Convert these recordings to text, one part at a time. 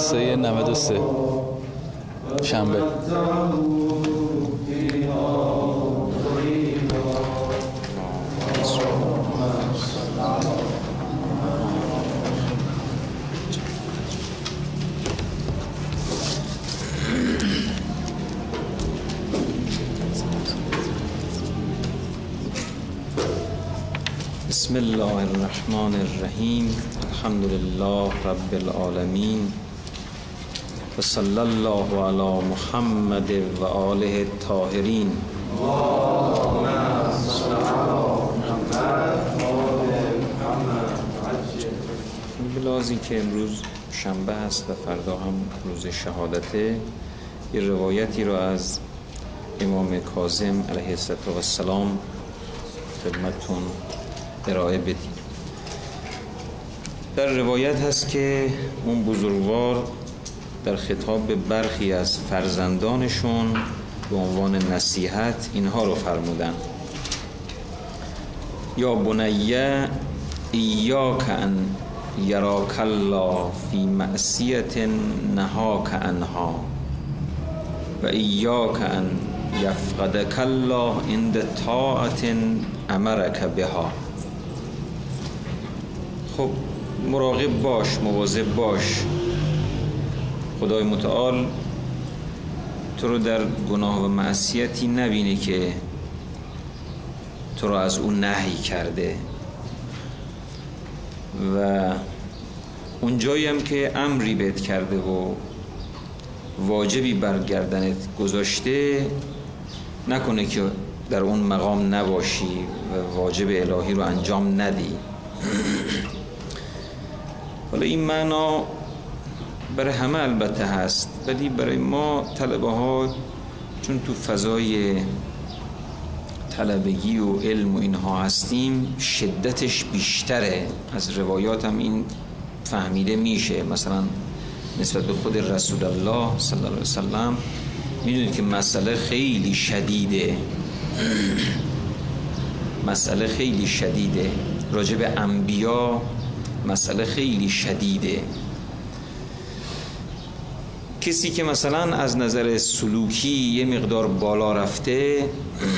جلسه 93 شنبه. بسم الله الرحمن الرحیم. الحمد لله رب العالمین و صلی الله علی محمد و آله الطاهرین. بلازی که امروز شنبه است و فردا هم روز شهادته، یه روایتی رو از امام کاظم علیه السلام خدمتتون ارائه بدیم. در روایت هست که اون بزرگوار در خطاب به برخی از فرزندانشون به عنوان نصیحت اینها رو فرمودن: یا بنیه ایاک ان یراک الله فی معصیت نهاک عنها و ایاک ان یفقدک الله عند طاعت امرک بها. خب مراقب باش، مواظب باش، خدای متعال تو رو در گناه و معصیتی نبینه که تو رو از اون نهی کرده و اون جایی هم که امری بهت کرده و واجبی بر گردنت گذاشته نکنه که در اون مقام نباشی و واجب الهی رو انجام ندی. حالا این معنا برای همه البته هست، ولی برای ما طلبه ها چون تو فضای طلبگی و علم و اینها هستیم شدتش بیشتره. از روایات هم این فهمیده میشه. مثلا نسبت به خود رسول الله صلی الله علیه وسلم میدونید که مسئله خیلی شدیده، مسئله خیلی شدیده. راجع به انبیا مسئله خیلی شدیده. کسی که مثلا از نظر سلوکی یه مقدار بالا رفته،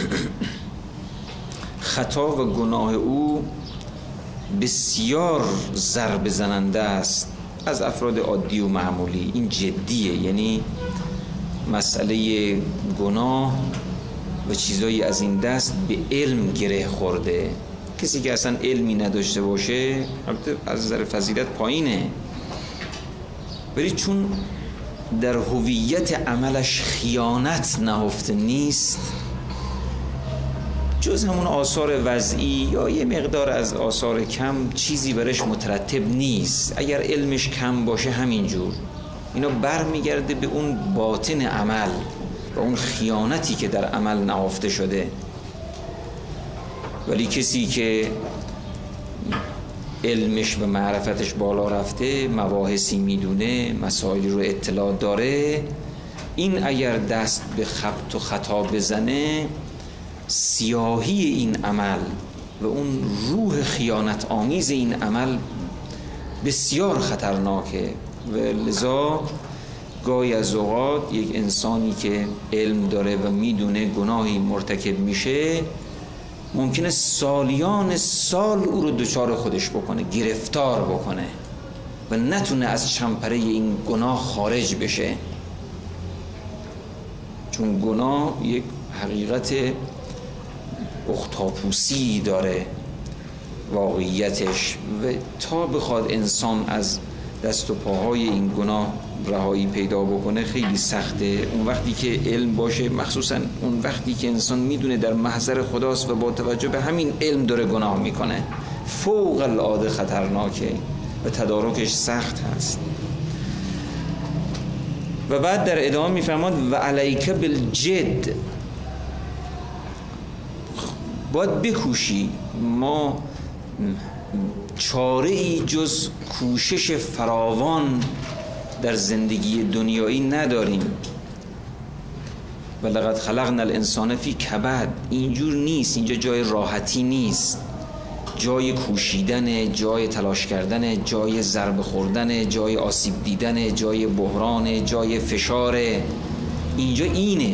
خطا و گناه او بسیار ضربه زننده است از افراد عادی و معمولی. این جدیه، یعنی مسئله گناه و چیزایی از این دست به علم گره خورده. کسی که اصلا علمی نداشته باشه البته از نظر فضیلت پایینه، ولی چون در هویت عملش خیانت نهفته نیست، جز همون آثار وضعی یا یه مقدار از آثار کم چیزی برش مترتب نیست. اگر علمش کم باشه همینجور اینا برمیگرده به اون باطن عمل و اون خیانتی که در عمل نهفته شده. ولی کسی که علمش و معرفتش بالا رفته، مباحثی میدونه، مسائلی رو اطلاع داره، این اگر دست به خبط و خطا بزنه، سیاهی این عمل و اون روح خیانت آمیز این عمل بسیار خطرناکه. و لذا گاهی از اوقات یک انسانی که علم داره و میدونه گناهی مرتکب میشه، ممکنه سالیان سال او رو دچار خودش بکنه، گرفتار بکنه و نتونه از چمپره این گناه خارج بشه. چون گناه یک حقیقت اختاپوسی داره واقعیتش، و تا بخواد انسان از دست و پاهای این گناه رهایی پیدا بکنه خیلی سخته. اون وقتی که علم باشه، مخصوصا اون وقتی که انسان میدونه در محضر خداست و با توجه به همین علم داره گناه میکنه، فوق العاده خطرناکه و تدارکش سخت هست. و بعد در ادامه میفرماد و علیک بالجد، باید بکوشی. ما چاره ای جز کوشش فراوان در زندگی دنیایی نداریم. و لقد خلقنا الانسان فی کبد، اینجور نیست، اینجا جای راحتی نیست. جای کوشیدن، جای تلاش کردن، جای ضربه خوردن، جای آسیب دیدن، جای بحران، جای فشار. اینجا اینه.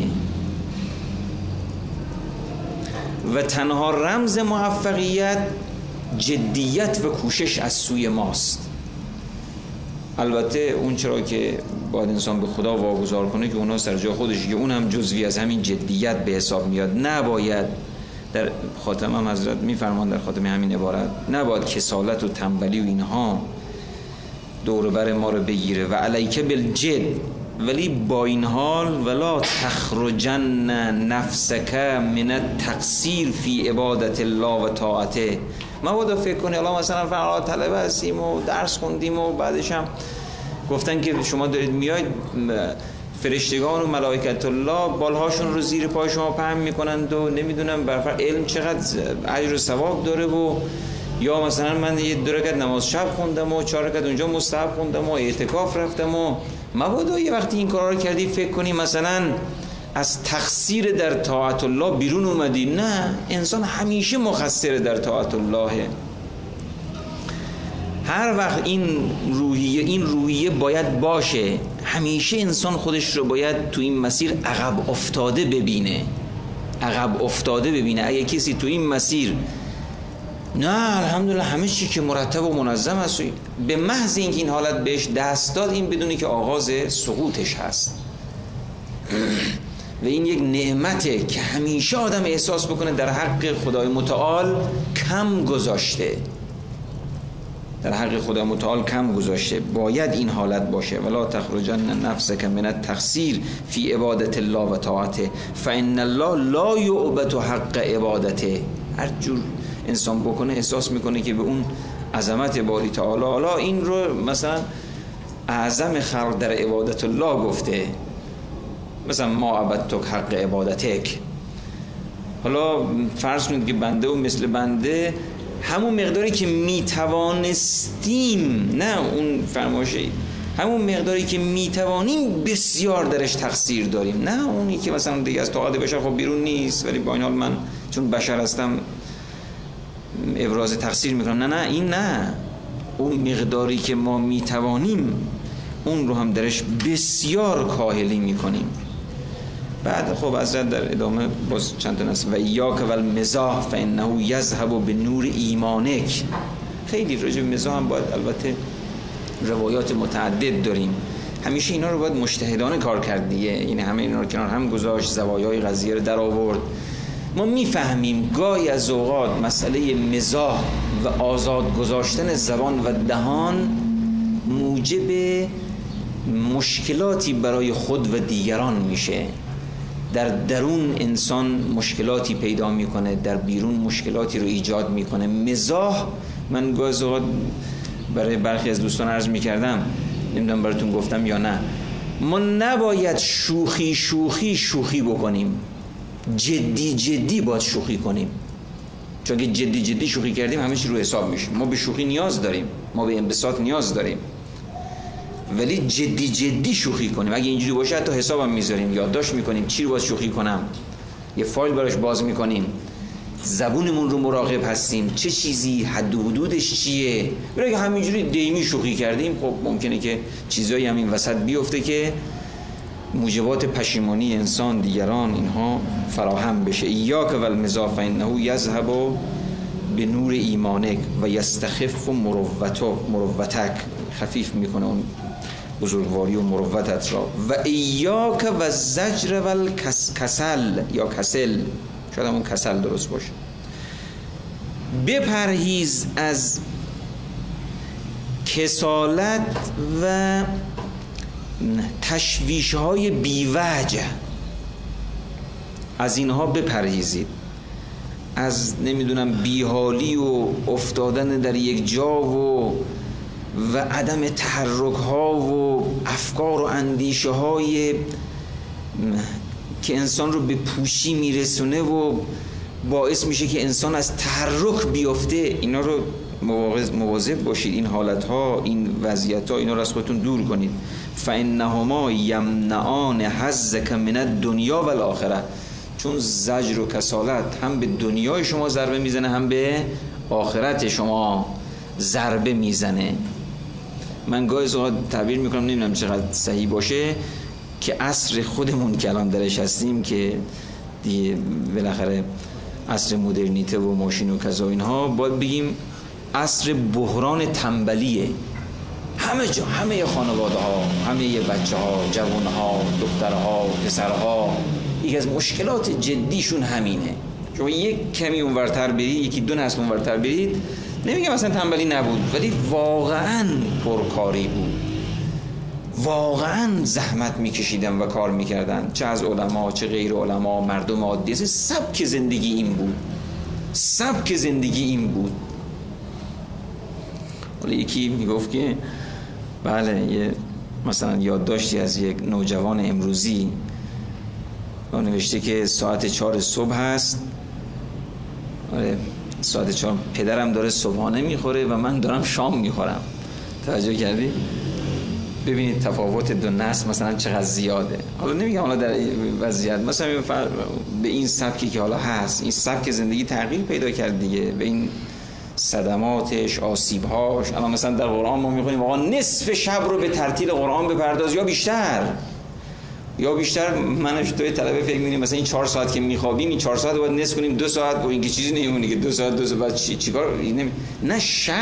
و تنها رمز موفقیت جدیت و کوشش از سوی ماست. البته اون چرا که باید انسان به خدا واگذار کنه که اونا سر جای خودشه، که اون هم جزوی از همین جدیت به حساب میاد. نباید، در خاتمه هم حضرت میفرمان در خاتمه همین عبارت، نباید کسالت و تنبلی و اینها دور بر ما رو بگیره. و علیک بالجد، ولی با این حال ولا تخرجن نفسک من التقصیر فی عبادت الله و طاعته. مبادا فکر کنی الان مثلا فردا طلبه هستیم و درس خوندیم و بعدش هم گفتن که شما دارید میاید، فرشتگان و ملائکت الله بالهاشون رو زیر پای شما پهن میکنند و نمیدونم برفر علم چقدر اجر و ثواب داره، و یا مثلا من یه 2 رکعت نماز شب خوندم و 4 رکعت اونجا مستحب خوندم و اعتکاف رفتم. و مبادا یه وقتی این کارا رو کردی فکر کنی مثلا از تقصیر در طاعت الله بیرون اومدی. نه، انسان همیشه مقصر در طاعت الله. هر وقت این روحیه باید باشه. همیشه انسان خودش رو باید تو این مسیر عقب افتاده ببینه. اگه کسی تو این مسیر نه الحمدلله همه چی که مرتب و منظم است، به محض اینکه این حالت بهش دست داد، این بدونی که آغاز سقوطش هست. و این یک نعمته که همیشه آدم احساس بکنه در حق خدای متعال کم گذاشته. باید این حالت باشه. ولا تخرجن نفسک من التقصیر فی عبادت الله و طاعته فان الله لا یعبد حق عبادته. هر جور انسان بکنه احساس میکنه که به اون عظمت باری تعالی، حالا این رو مثلا اعظم خلق در عبادت الله گفته، مثلا ما عبدتک حق عبادتک. حالا فرض کنید که بنده و مثل بنده همون مقداری که میتوانستیم، نه اون فرمایشی، همون مقداری که میتوانیم بسیار درش تقصیر داریم. نه اونی که مثلا دیگه از طاقت بشر خب بیرون نیست، ولی با این حال من چون بشر هستم ابراز تقصیر میکنم. نه این نه، اون مقداری که ما میتوانیم اون رو هم درش بسیار کاهلی میکنیم. بعد خب حضرت در ادامه باز چند تا نص و ایاک و المزاح فانه یذهب بنور ایمانک. خیلی راجع به مزاح هم باید البته روایات متعدد داریم. همیشه اینا رو باید مجتهدانه کار کرد دیگه، یعنی همه اینا رو کنار هم گذاشت، زوایای قضیه رو در آورد. ما میفهمیم گاهی از اوقات مسئله مزاح و آزاد گذاشتن زبان و دهان موجب مشکلاتی برای خود و دیگران میشه. در درون انسان مشکلاتی پیدا میکنه، در بیرون مشکلاتی رو ایجاد میکنه. مزاح، من گاهی از اوقات برای برخی از دوستان عرض میکردم، نمیدونم براتون گفتم یا نه، ما نباید شوخی بکنیم، جدی باید شوخی کنیم. چون که جدی شوخی کردیم همه چی رو حساب میشه. ما به شوخی نیاز داریم، ما به انبساط نیاز داریم، ولی جدی شوخی کنیم. اگه اینجوری باشه حتی حسابم میذاریم، یادداشت میکنیم چی رو باید شوخی کنم، یه فایل براش باز میکنیم، زبونمون رو مراقب هستیم، چه چیزی حد و حدودش چیه. ولی اگه همینجوری دیمی شوخی کردیم خب ممکنه که چیزایی هم این وسط بیفته که موجبات پشیمانی انسان، دیگران، اینها فراهم بشه. ایاک و المزاح فانه یذهب به نور ایمانک و یستخف مروتک، خفیف میکنه اون بزرگواری و مروتت را. و ایاک و زجر و الکسل یا کسل، شاید همون کسل درست باشه. بپرهیز از کسالت و تشویش‌های بی‌وجه، از اینها بپرهیزید. از نمیدونم بیحالی و افتادن در یک جا و عدم تحرک ها و افکار و اندیشه های که انسان رو به پوشی میرسونه و باعث میشه که انسان از تحرک بیفته. اینا رو مواظب باشید، این حالت ها، این وضعیت ها، اینا رو از خودتون دور کنید. فانهما یمنعان حظک من الدنیا و الاخره، چون زجر و کسالت هم به دنیای شما ضربه میزنه هم به آخرت شما ضربه میزنه. من گاهی اوقات تعبیر میکنم، نمیدونم چقدر صحیح باشه، که عصر خودمون که الان درش هستیم که دیگه بالاخره عصر مدرنیته و ماشین و کذا اینها، باید بگیم عصر بحران تنبلیه. همه جا، همه خانواده ها، همه بچه ها، جوان ها، دخترها، پسرها، یکی از مشکلات جدیشون همینه. شما یک کمی اونورتر برید، یکی دو نسل اونورتر برید، نمیگم مثلا تنبلی نبود، ولی واقعا پرکاری بود، واقعا زحمت میکشیدن و کار میکردن، چه از علما چه غیر علما، مردم عادی. سبک زندگی این بود، سبک زندگی این بود. حالا یکی میگفت که بله، یه مثلا یادداشتی از یک نوجوان امروزی نوشته که ساعت 4 صبح هست، آره ساعت 4 پدرم داره صبحانه میخوره و من دارم شام میخورم. توجه کردی؟ ببینید تفاوت دو نسل مثلا چقدر زیاده. حالا نمیگم حالا در وضعیت مثلا به این سبکی که حالا هست، این سبک زندگی تغییر پیدا کرد دیگه، به این صدماتش، آسیبهاش. الان مثلا در قرآن ما میخونیم آقا نصف شب رو به ترتیل قرآن بپرداز یا بیشتر. منش توی طلبه فکر می‌کنیم مثلا این 4 ساعت که میخوابیم، این 4 ساعت باید نصف کنیم 2 ساعت، و اینکه چیزی نمیمونه که 2 ساعت بعد چیکار؟ نه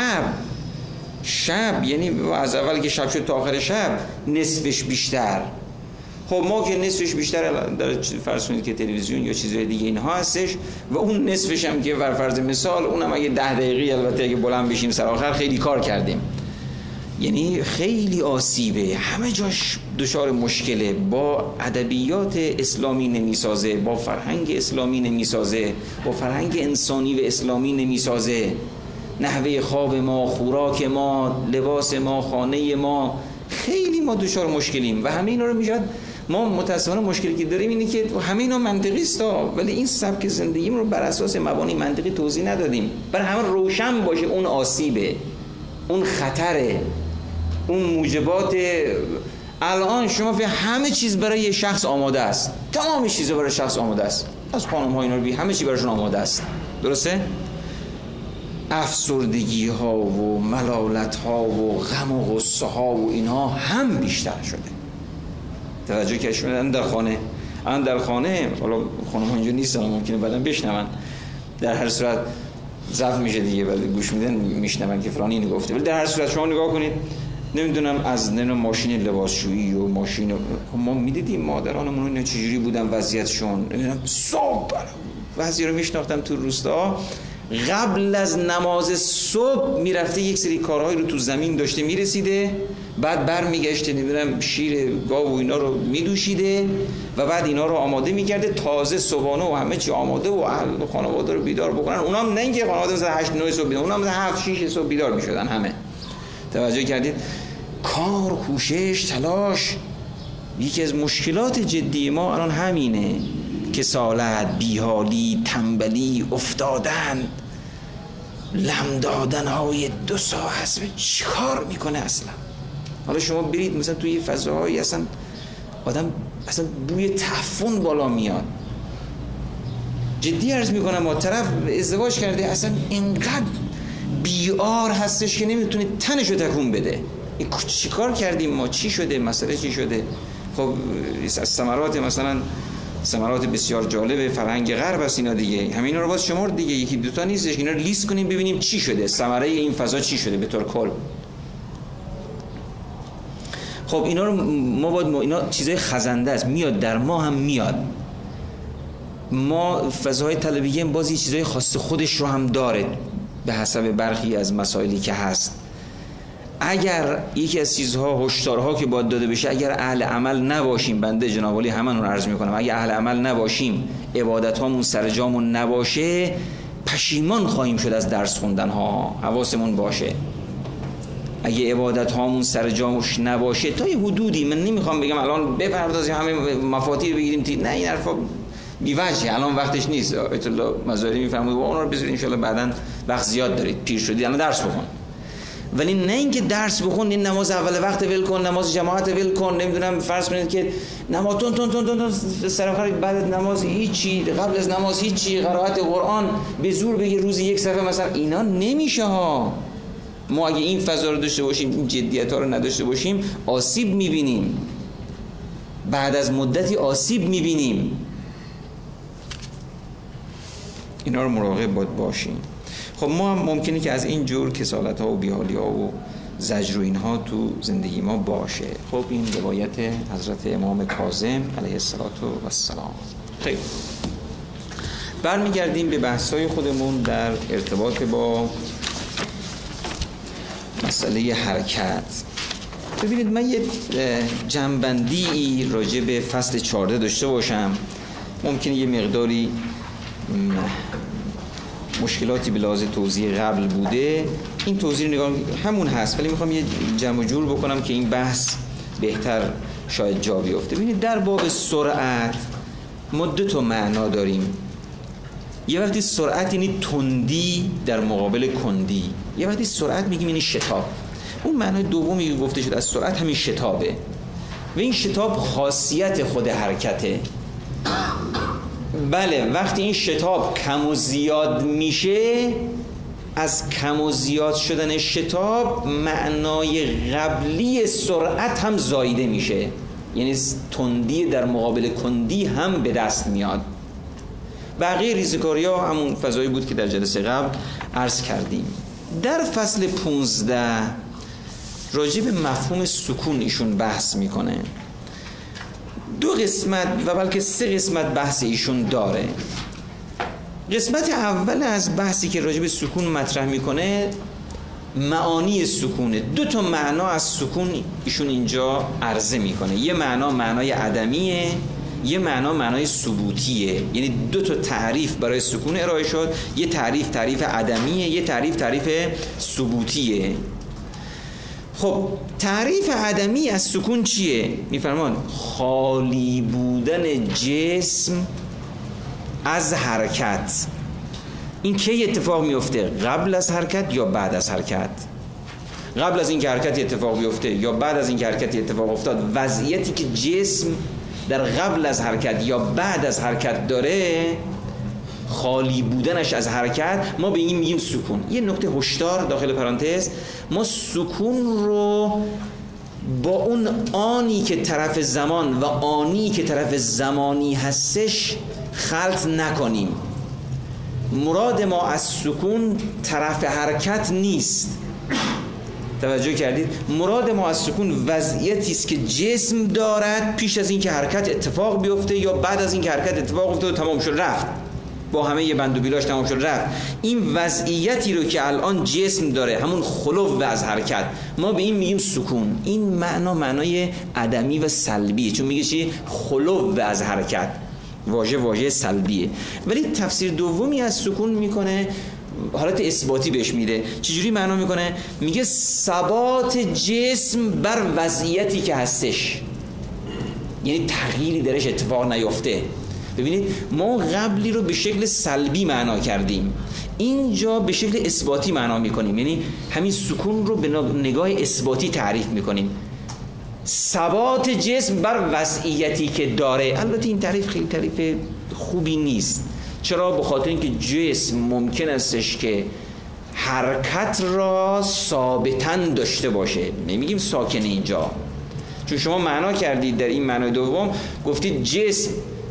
شب یعنی از اول که شب شد تا آخر شب نصفش بیشتر. خب ما که نصفش بیشتر در فرض کنید که تلویزیون یا چیزهای دیگه اینها هستش، و اون نصفش هم که بر فرض مثال اونم اگه 10 دقیقه البته اگه بلند بشیم سر آخر خیلی کار کردیم. یعنی خیلی آسیبه، همه جاش دچار مشکله، با ادبیات اسلامی نمیسازه، با فرهنگ اسلامی نمیسازه، با فرهنگ انسانی و اسلامی نمیسازه. نحوه خواب ما، خوراک ما، لباس ما، خانه ما، خیلی ما دچار مشکلیم و همه اینا رو میشد. ما متاسفانه مشکلی که داریم اینه که همه اینا منطقی است، ولی این سبک زندگیم رو بر اساس مبانی منطقی توضیح ندادیم. برای همه روشن باشه اون آسیبه، اون خطره، اون موجبات. الان شما فکر همه چیز برای شخص آماده است، تمام چیزا برای شخص آماده است، از خانم ها اینا رو همه چی براشون آماده است. درسته؟ افسردگی ها و ملالت ها و غم و غصه ها و اینها هم بیشتر شده. توجه که شما در خانه حالا خانم ها اینجا نیستن، ممکنه بعداً بشنون، در هر صورت ضبط میشه دیگه، ولی گوش میدن میشنون که فلانی اینو گفته. ولی در هر صورت شما نگاه کنید، نمیدونم از ماشین لباسشویی و ماشین ما میدیدیم مادرانمون اینا چجوری بودن وضعیتشون. نمیدونم صبح بعضی رو میشناختم تو روستا قبل از نماز صبح میرفته یک سری کارهایی رو تو زمین داشته میرسیده، بعد برمیگشته نمیدونم شیر گاو و اینا رو میدوشیده و بعد اینا رو آماده میکرده، تازه صبحانه و همه چی آماده و اهل خانواده رو بیدار بکنن. اونام نه اینکه خانواده مثلا 8 9 صبح بیدار، اونام مثلا 7 6 صبح بیدار میشدن همه. توجه کردید؟ کار، کوشش، تلاش. یکی از مشکلات جدی ما الان همینه، کسالت، بیحالی، تنبلی، افتادن، لم دادن های 2 ساعت چی کار میکنه اصلا؟ حالا شما برید مثلا توی فضاهایی اصلا آدم اصلا بوی تعفن بالا میاد. جدی عرض میکنم، ما طرف ازدواج کرده اصلا اینقدر بیار هستش که نمیتونه تنشو تکون بده. این چی کار کردیم ما؟ چی شده؟ مسئله چی شده؟ خب از ثمرات بسیار جالب فرهنگ غرب است اینا دیگه. همینا رو باز شمار دیگه، یکی دوتا نیستش، اینا رو لیست کنیم ببینیم چی شده، ثمره این فضا چی شده به طور کل. خب اینا رو ما باید اینا چیزای خزنده است، میاد در ما هم میاد. ما فضاهای طلبیه باز یه چیزای خاص خودش رو هم داره به حسب برخی از مسائلی که هست. اگر یکی از چیزها هشدارها که باید داده بشه، اگر اهل عمل نباشیم، بنده جناب علی هممون عرض میکنم، اگر اهل عمل نباشیم، عبادت هامون سر جامون نباشه، پشیمان خواهیم شد از درس خوندن ها. حواسمون باشه، اگه عبادت هامون سر جامش نباشه تا یه حدودی، من نمیخوام بگم الان بپردازیم همه مفاتیح بگیریم، نه این حرفا بی‌وجهه، الان وقتش نیست. آیت الله مزاری میفرمایند و اون رو بذارید ان شاء الله بعداً، وقت زیاد دارید، پیر شدید الان درس بخون. ولی نه اینکه درس بخون، این نماز اول وقت ول کن، نماز جماعت ول کن، نمیدونم فرض کنید که نماز تون سر آخر بعد نماز هیچی، قبل از نماز هیچی، قرائت قرآن به زور بگی روزی یک صفحه مثلا، اینا نمیشه ها. ما اگه این فضا رو داشته باشیم، این جدیت ها رو نداشته باشیم، آسیب میبینیم، بعد از مدتی آسیب میبینیم. اینا رو مراقب باید باشیم. خب ما هم ممکنه که از این جور کسالت ها و بیحالی ها و زجر و اینها تو زندگی ما باشه. خب این روایت حضرت امام کاظم علیه السلام. خیلی برمیگردیم به بحث‌های خودمون در ارتباط با مسئله حرکت. ببینید من یه جنبندی راجع به فصل 14 داشته باشم. ممکنه یه مقداری مشکلاتی به لحاظ توضیح قبل بوده، این توضیح نگاه همون هست، ولی میخوام یه جمع جور بکنم که این بحث بهتر شاید جا بیفته. ببینید در باب سرعت ما دو تا معنا داریم. یه وقتی سرعت یعنی تندی در مقابل کندی، یه وقتی سرعت میگیم یعنی شتاب. اون معنای دومی که گفته شد از سرعت همین شتابه و این شتاب خاصیت خود حرکته. بله وقتی این شتاب کم و زیاد میشه، از کم و زیاد شدن شتاب معنای قبلی سرعت هم زایده میشه، یعنی تندی در مقابل کندی هم به دست میاد. بقیه ریزکاری ها همون فضایی بود که در جلسه قبل عرض کردیم. در فصل 15 راجع به مفهوم سکون ایشون بحث میکنه. دو قسمت و بلکه سه قسمت بحث ایشون داره. قسمت اول از بحثی که راجع به سکون مطرح میکنه معانی سکونه. دو تا معنا از سکون ایشون اینجا عرضه میکنه. یه معنا معنای عدمیه، یه معنا معنای ثبوتیه. یعنی دو تا تعریف برای سکون ارائه شد. یه تعریف عدمیه، یه تعریف ثبوتیه. خب تعریف عدمی از سکون چیه؟ میفرمان خالی بودن جسم از حرکت. این کی اتفاق میفته؟ قبل از حرکت یا بعد از حرکت؟ قبل از این که حرکتی اتفاق بیفته یا بعد از این که حرکتی اتفاق افتاد، وضعیتی که جسم در قبل از حرکت یا بعد از حرکت داره، خالی بودنش از حرکت، ما به این میگیم سکون. یه نکته هشدار داخل پرانتز، ما سکون رو با اون آنی که طرف زمان و آنی که طرف زمانی هستش خلط نکنیم. مراد ما از سکون طرف حرکت نیست. توجه کردید؟ مراد ما از سکون وضعیتی است که جسم دارد پیش از این که حرکت اتفاق بیفته یا بعد از این که حرکت اتفاق افتاد و تمام شد رفت، با همه یه بند و بیلاش تمام شد رفت. این وضعیتی رو که الان جسم داره، همون خلو از حرکت، ما به این میگیم سکون. این معنای عدمی و سلبیه، چون میگه چی؟ خلو از حرکت. واژه سلبیه. ولی تفسیر دومی از سکون میکنه، حالت اثباتی بهش میده. چجوری معنا میکنه؟ میگه ثبات جسم بر وضعیتی که هستش، یعنی تغییری درش اتفاق نیفته. ببینید ما قبلی رو به شکل سلبی معنا کردیم، اینجا به شکل اثباتی معنا میکنیم، یعنی همین سکون رو به نگاه اثباتی تعریف میکنیم. ثبات جسم بر وضعیتی که داره. البته این تعریف خیلی تعریف خوبی نیست. چرا؟ به خاطر اینکه جسم ممکن استش که حرکت را ثابتاً داشته باشه. نمیگیم ساکن اینجا، چون شما معنا کردید در این معنای دوم، گفتید جسم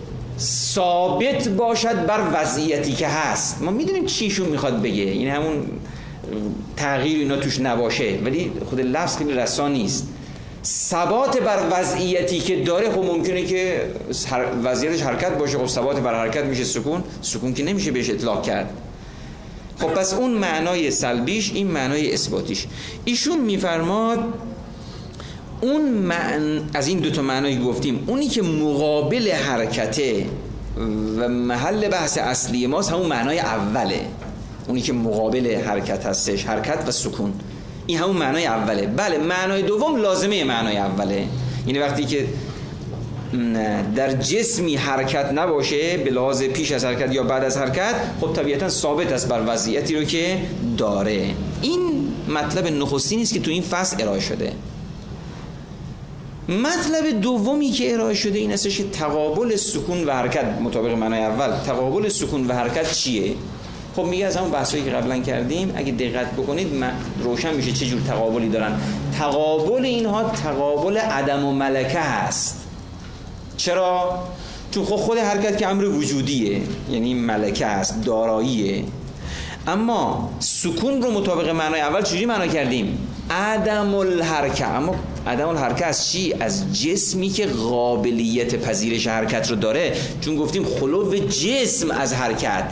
ثابت باشد بر وضعیتی که هست. ما میدونیم چیشون میخواد بگه، این همون تغییر اینا توش نباشه، ولی خود لفظ خیلی رسا نیست. ثبات بر وضعیتی که داره، خب ممکنه که وضعیتش حرکت باشه، خب ثبات بر حرکت میشه سکون که نمیشه بهش اطلاق کرد. خب پس اون معنای سلبیش، این معنای اثباتیش. ایشون میفرماد اون از این دوتا معنایی گفتیم، اونی که مقابل حرکته و محل بحث اصلی ماست همون معنای اوله، اونی که مقابل حرکت هستش، حرکت و سکون، این همون معنای اوله. بله معنای دوم لازمه معنای اوله، یعنی وقتی که در جسمی حرکت نباشه به لحاظ پیش از حرکت یا بعد از حرکت، خب طبیعتا ثابت است بر وضعیتی رو که داره. این مطلب نخستین است که تو این فصل ارائه شده. مطلب دومی که ارائه شده این است که تقابل سکون و حرکت مطابق معنای اول. تقابل سکون و حرکت چیه؟ خب میگه از همون بحثایی که قبلا کردیم اگه دقت بکنید روشن میشه چه جور تقابلی دارن. تقابل اینها تقابل عدم و ملکه هست. چرا؟ چون خود حرکت که امر وجودیه، یعنی ملکه است، داراییه. اما سکون رو مطابق معنای اول چجوری معنا کردیم؟ عدم الحرکه. اما عدم الحرکه از چی؟ از جسمی که قابلیت پذیرش حرکت رو داره، چون گفتیم خلو جسم از حرکت.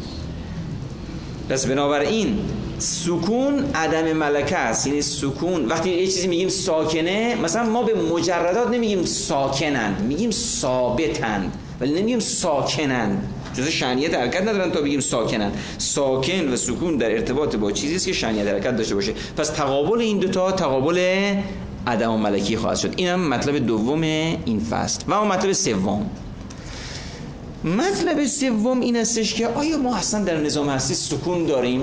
پس بنابراین سکون عدم ملکه است. یعنی سکون وقتی یه چیزی میگیم ساکنه، مثلا ما به مجردات نمیگیم ساکنند، میگیم ثابتند، ولی نمیگیم ساکنند. جز شأنیت حرکت ندارن تا بگیم ساکنند. ساکن و سکون در ارتباط با چیزی است که شأنیت حرکت داشته باشه. پس تقابل این دوتا تقابل عدم ملکی خواهد شد. این هم مطلب دوم این فصل. و مطلب سوم، مطلب سوم این استش که آیا ما اصلا در نظام هستی سکون داریم؟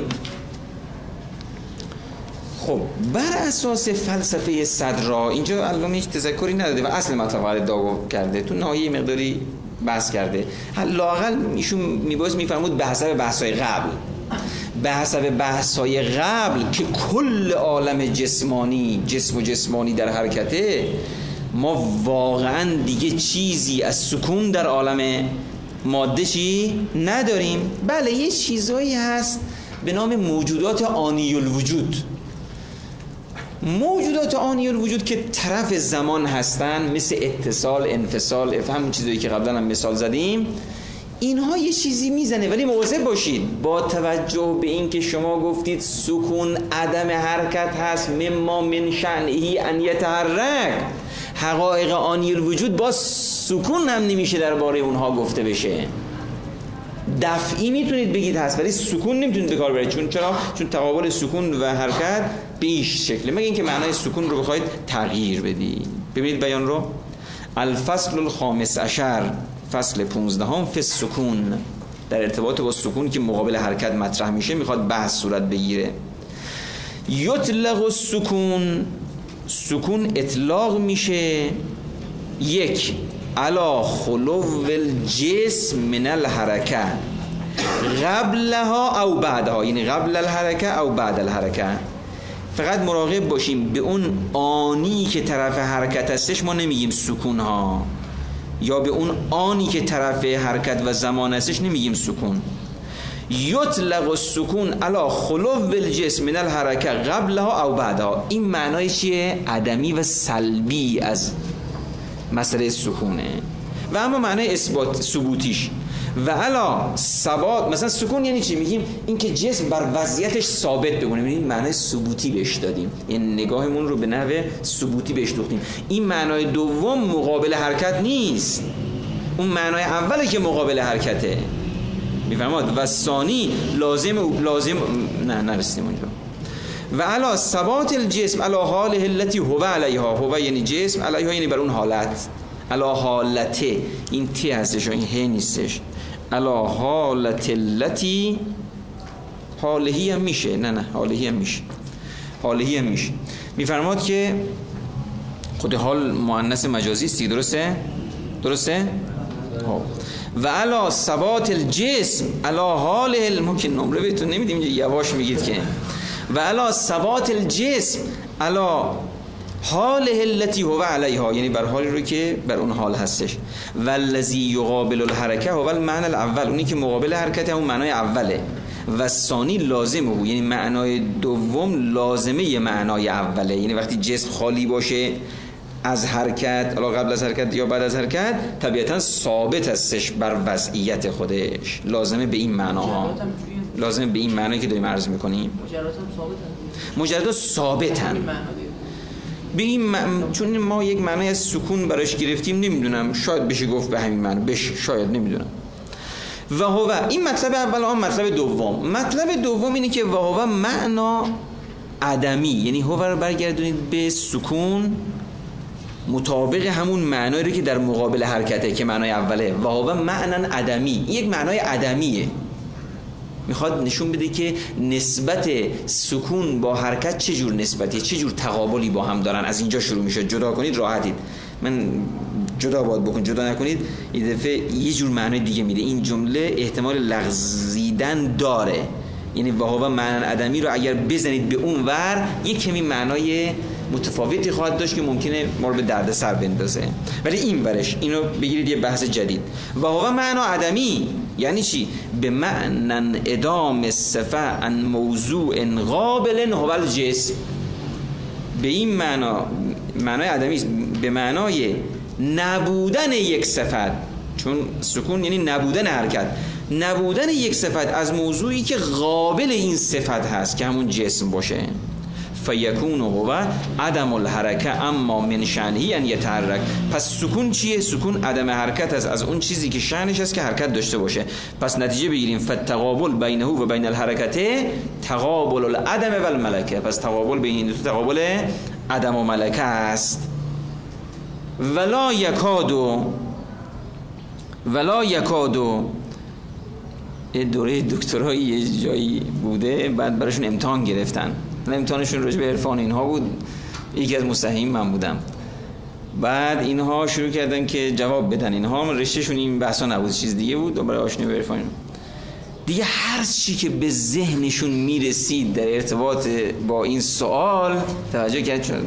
خب بر اساس فلسفه صدرا اینجا الان هیچ تذکری نداده و اصل مطلب ادعا کرده، تو نهایه مقداری بحث کرده. لااقل ایشون میفرمود به حسب بحث‌های قبل، به حسب بحث‌های قبل که کل عالم جسمانی، جسم و جسمانی در حرکته، ما واقعا دیگه چیزی از سکون در عالم ماده چی نداریم. بله یه چیزایی هست به نام موجودات آنی الوجود. موجودات آنی الوجود که طرف زمان هستن، مثل اتصال، انفصال، همون چیزایی که قبلا هم مثال زدیم، اینها یه چیزی میزنه. ولی مواظب باشید با توجه به این که شما گفتید سکون عدم حرکت هست، مما من شأنه ان یتحرک، حقایق آنی الوجود با سکون هم نمیشه درباره اونها گفته بشه. دفعی میتونید بگید هست ولی سکون نمیتونید به کار برید. چون تقابل سکون و حرکت به این شکله، مگه اینکه معنای سکون رو بخواید تغییر بدید. ببینید بیان رو، الفصل الخامس عشر، فصل 15 فی السکون، در ارتباط با سکون که مقابل حرکت مطرح میشه میخواد بحث صورت بگیره. یطلق السکون، سکون اطلاق میشه یک علا خلو الجسم من الحرکه قبلها او بعدها، یعنی قبل الحرکه او بعد الحرکه. فقط مراقب باشیم به اون آنی که طرف حرکت هستش ما نمیگیم سکون ها، یا به اون آنی که طرف حرکت و زمان هستش نمیگیم سکون. یطلق السکون علا خلو الجسم من الحرکه قبلها او بعدها. این معنای چیه؟ عدمی و سلبی از مسئله سکونه. و اما معنای اثبات ثبوتیش و علا ثبات، مثلا سکون یعنی چی؟ میگیم این که جسم بر وضعیتش ثابت بمونه. میگیم معنای ثبوتی بهش دادیم، این نگاهمون رو به نحو ثبوتی بهش دوختیم. این معنای دوم مقابل حرکت نیست، اون معنای اوله که مقابل حرکته. میفهمید؟ و ثانی لازم نه نرسیم اونجا. و علا ثبات الجسم علا حاله التي هو علیها، هو یعنی جسم، علیها یعنی بر اون حالت، علا حالته، این تی هستش این ه نیستش، علا حالت التي، حالهی هم میشه، نه حالهی هم میشه، حالهی هم میشه. میفرماد که خود حال مؤنث مجازی است، درسته؟ و علا ثبات الجسم علا حاله، ممکن نمره بهتون نمیدیم یواش میگید که، و علا ثبات الجسم علا حاله التي هو علیها، یعنی بر حالی رو که بر اون حال هستش. و الذی یقابل الحرکه هو المعنى الاول، اونی که مقابل حرکت اون معنای اوله. و ثانی لازمه، یعنی معنای دوم لازمه معنای اوله. یعنی وقتی جسم خالی باشه از حرکت، الا قبل از حرکت یا بعد از حرکت، طبیعتا ثابت هستش بر وضعیت خودش. لازمه به این معناها، لازمه به این معنایی که داریم عرض میکنیم. مجردات ثابتن به این چون ما یک معنی از سکون براش گرفتیم، نمیدونم شاید بشه گفت به همین معنی، شاید نمیدونم. و هو، این مطلب اول. آن مطلب دوم اینه که و هو معنا عدمی، یعنی هو رو برگردونید به سکون مطابق همون معنایی رو که در مقابل حرکته که معنای اوله. و هو معنا عدمی، این یک معنای عدمیه. میخواد نشون بده که نسبت سکون با حرکت چه جور نسبتیه، چه جور تقابلی با هم دارن. از اینجا شروع میشه. جدا کنید راحتید، من جدا باید بکن، جدا نکنید این دفعه یه جور معنی دیگه میده. این جمله احتمال لغزیدن داره، یعنی وهو معنی عدمی رو اگر بزنید به اون ور یک کمی معنای متفاوتی خواهد داشت که ممکنه ما رو به درد سر بندازه. ولی این ورش اینو بگیرید یه بحث جدید. وهو معنی عدمی یعنی چی؟ به معنی ادام صفه ان موضوع قابل هو الجسم. به این معنای عدمی به معنای نبودن یک صفت، چون سکون یعنی نبودن حرکت، نبودن یک صفت از موضوعی که قابل این صفت هست که همون جسم باشه. فیکون هو عدم الحرکه اما من شأنه ان یتحرک. پس سکون چیه؟ سکون عدم حرکت است از اون چیزی که شأنش است که حرکت داشته باشه. پس نتیجه بگیریم فتقابل بینه و بین الحرکت تقابل العدم و الملکه. پس تقابل بین این دو تقابل عدم و ملکه است. ولا یکادو دوره دکترایی یه جایی بوده، بعد براشون امتحان گرفتن، امتحانشون راجع به عرفان اینها بود، یکی از مستحیم من بودم. بعد اینها شروع کردن که جواب بدن، اینها رشتهشون این بحثا نبود، چیز دیگه بود، برای آشنایی به عرفان دیگه. هر چی که به ذهنشون میرسید در ارتباط با این سوال توجه کرد.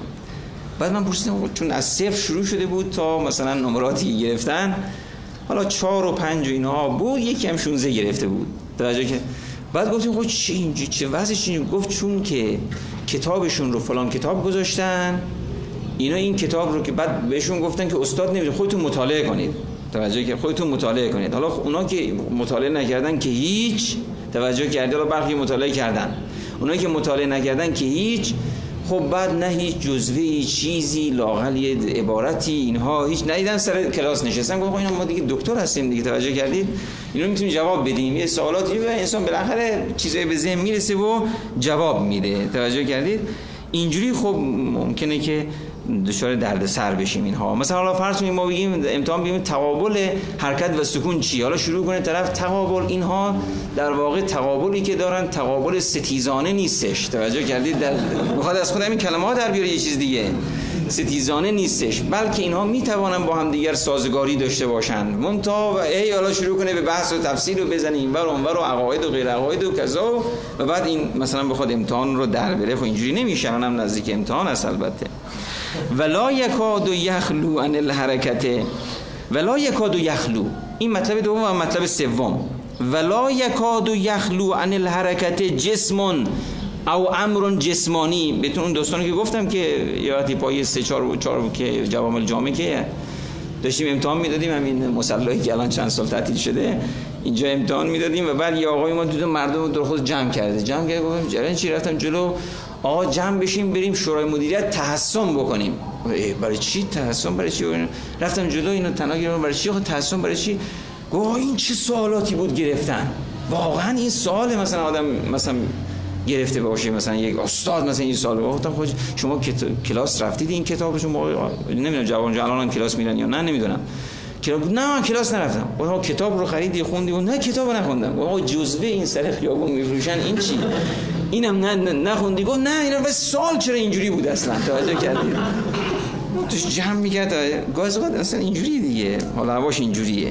بعد من پرسیدم چون از صفر شروع شده بود تا مثلا نمراتی گرفتن، حالا 4 و 5 و اینها بود، یکی هم 16 گرفته بود، توجه کرد. بعد گفتیم خب چه اینجوری، چه وضعش اینجوری؟ گفت چون که کتابشون رو فلان کتاب گذاشتن، اینا این کتاب رو که بعد بهشون گفتن که استاد نمیده، خودتون مطالعه کنید، توجه که خودتون مطالعه کنید. حالا اونا که مطالعه نکردن که هیچ، توجه کردید، حالا برخی مطالعه کردن، اونا که مطالعه نکردن که هیچ. خب بعد نه هیچ جزوه‌ای چیزی لااقل یه عبارتی اینها هیچ ندیدن، سر کلاس نشستن گفتن اینا ما دیگه دکتر هستیم دیگه، توجه کردید، اینو میتونیم جواب بدیم. یه سوالاتی و انسان بالاخره چیزایی به ذهن میرسه و جواب میده، توجه کردید. اینجوری خب ممکنه که دچار دردسر بشیم اینها. مثلا حالا فرض کنیم ما بگیم امتحان بگیم تقابل حرکت و سکون چی، حالا شروع کنه طرف تقابل، اینها در واقع تقابلی که دارن تقابل ستیزانه نیستش، توجه کردید، میخواد از خود همین کلمات در بیاره یه چیز دیگه، ستیزانه نیستش، بلکه اینها میتوانن با هم دیگر سازگاری داشته باشن. منتها و حالا شروع کنه به بحث و تفصیل و بزنه اینور و اونور و عقاید و غیر عقاید و کذا و بعد این مثلا بخواد امتحان رو در بره. خب اینجوری نمیشه، الانم نزدیک امتحان است البته. ولا یکاد یخلو عن الحرکت، ولا یکاد یخلو، این مطلب دوم و مطلب سوم. ولا یکاد یخلو عن الحرکت جسم او امر جسمانی. بهتون اون دوستانی که گفتم که یادی پای 3 4 که جوامع الجامع که داشتیم امتحان میدادیم، همین مصلی که الان چند سال تعطیل شده اینجا امتحان میدادیم و بعد یه آقای ما دیدم مردم رو خود جمع کرده گفتم جرن چی، رفتم جلو، آقا جمع بشیم بریم شورای مدیریت تحسن بکنیم. برای چی تحسن؟ برای چی؟ رفتم جلو، اینو تنها گرفتم، برای چی تحسن؟ برای چی؟ گفت این چه سوالاتی بود گرفتن، واقعا این سوال مثلا آدم مثلا گرفته باشه، مثلا یک استاد مثلا این سوال. گفتم خب شما کلاس رفتید این کتاب شما؟ نمیدونم جوان الان کلاس میرن یا نه، نمیدونم. نه کلاس نرفتم. گفتم کتاب رو خریدی خوندی؟ نه کتاب نخوندم. گفتم جزوه این سر خیابون میفروشن این چی؟ اینم نخوندی؟ گفت نه اینا بس سوال چرا اینجوری بود اصلا، توجه کردید؟ توش جمع میکرد گاز قد اصلا اینجوری دیگه، حالا هواش اینجوریه.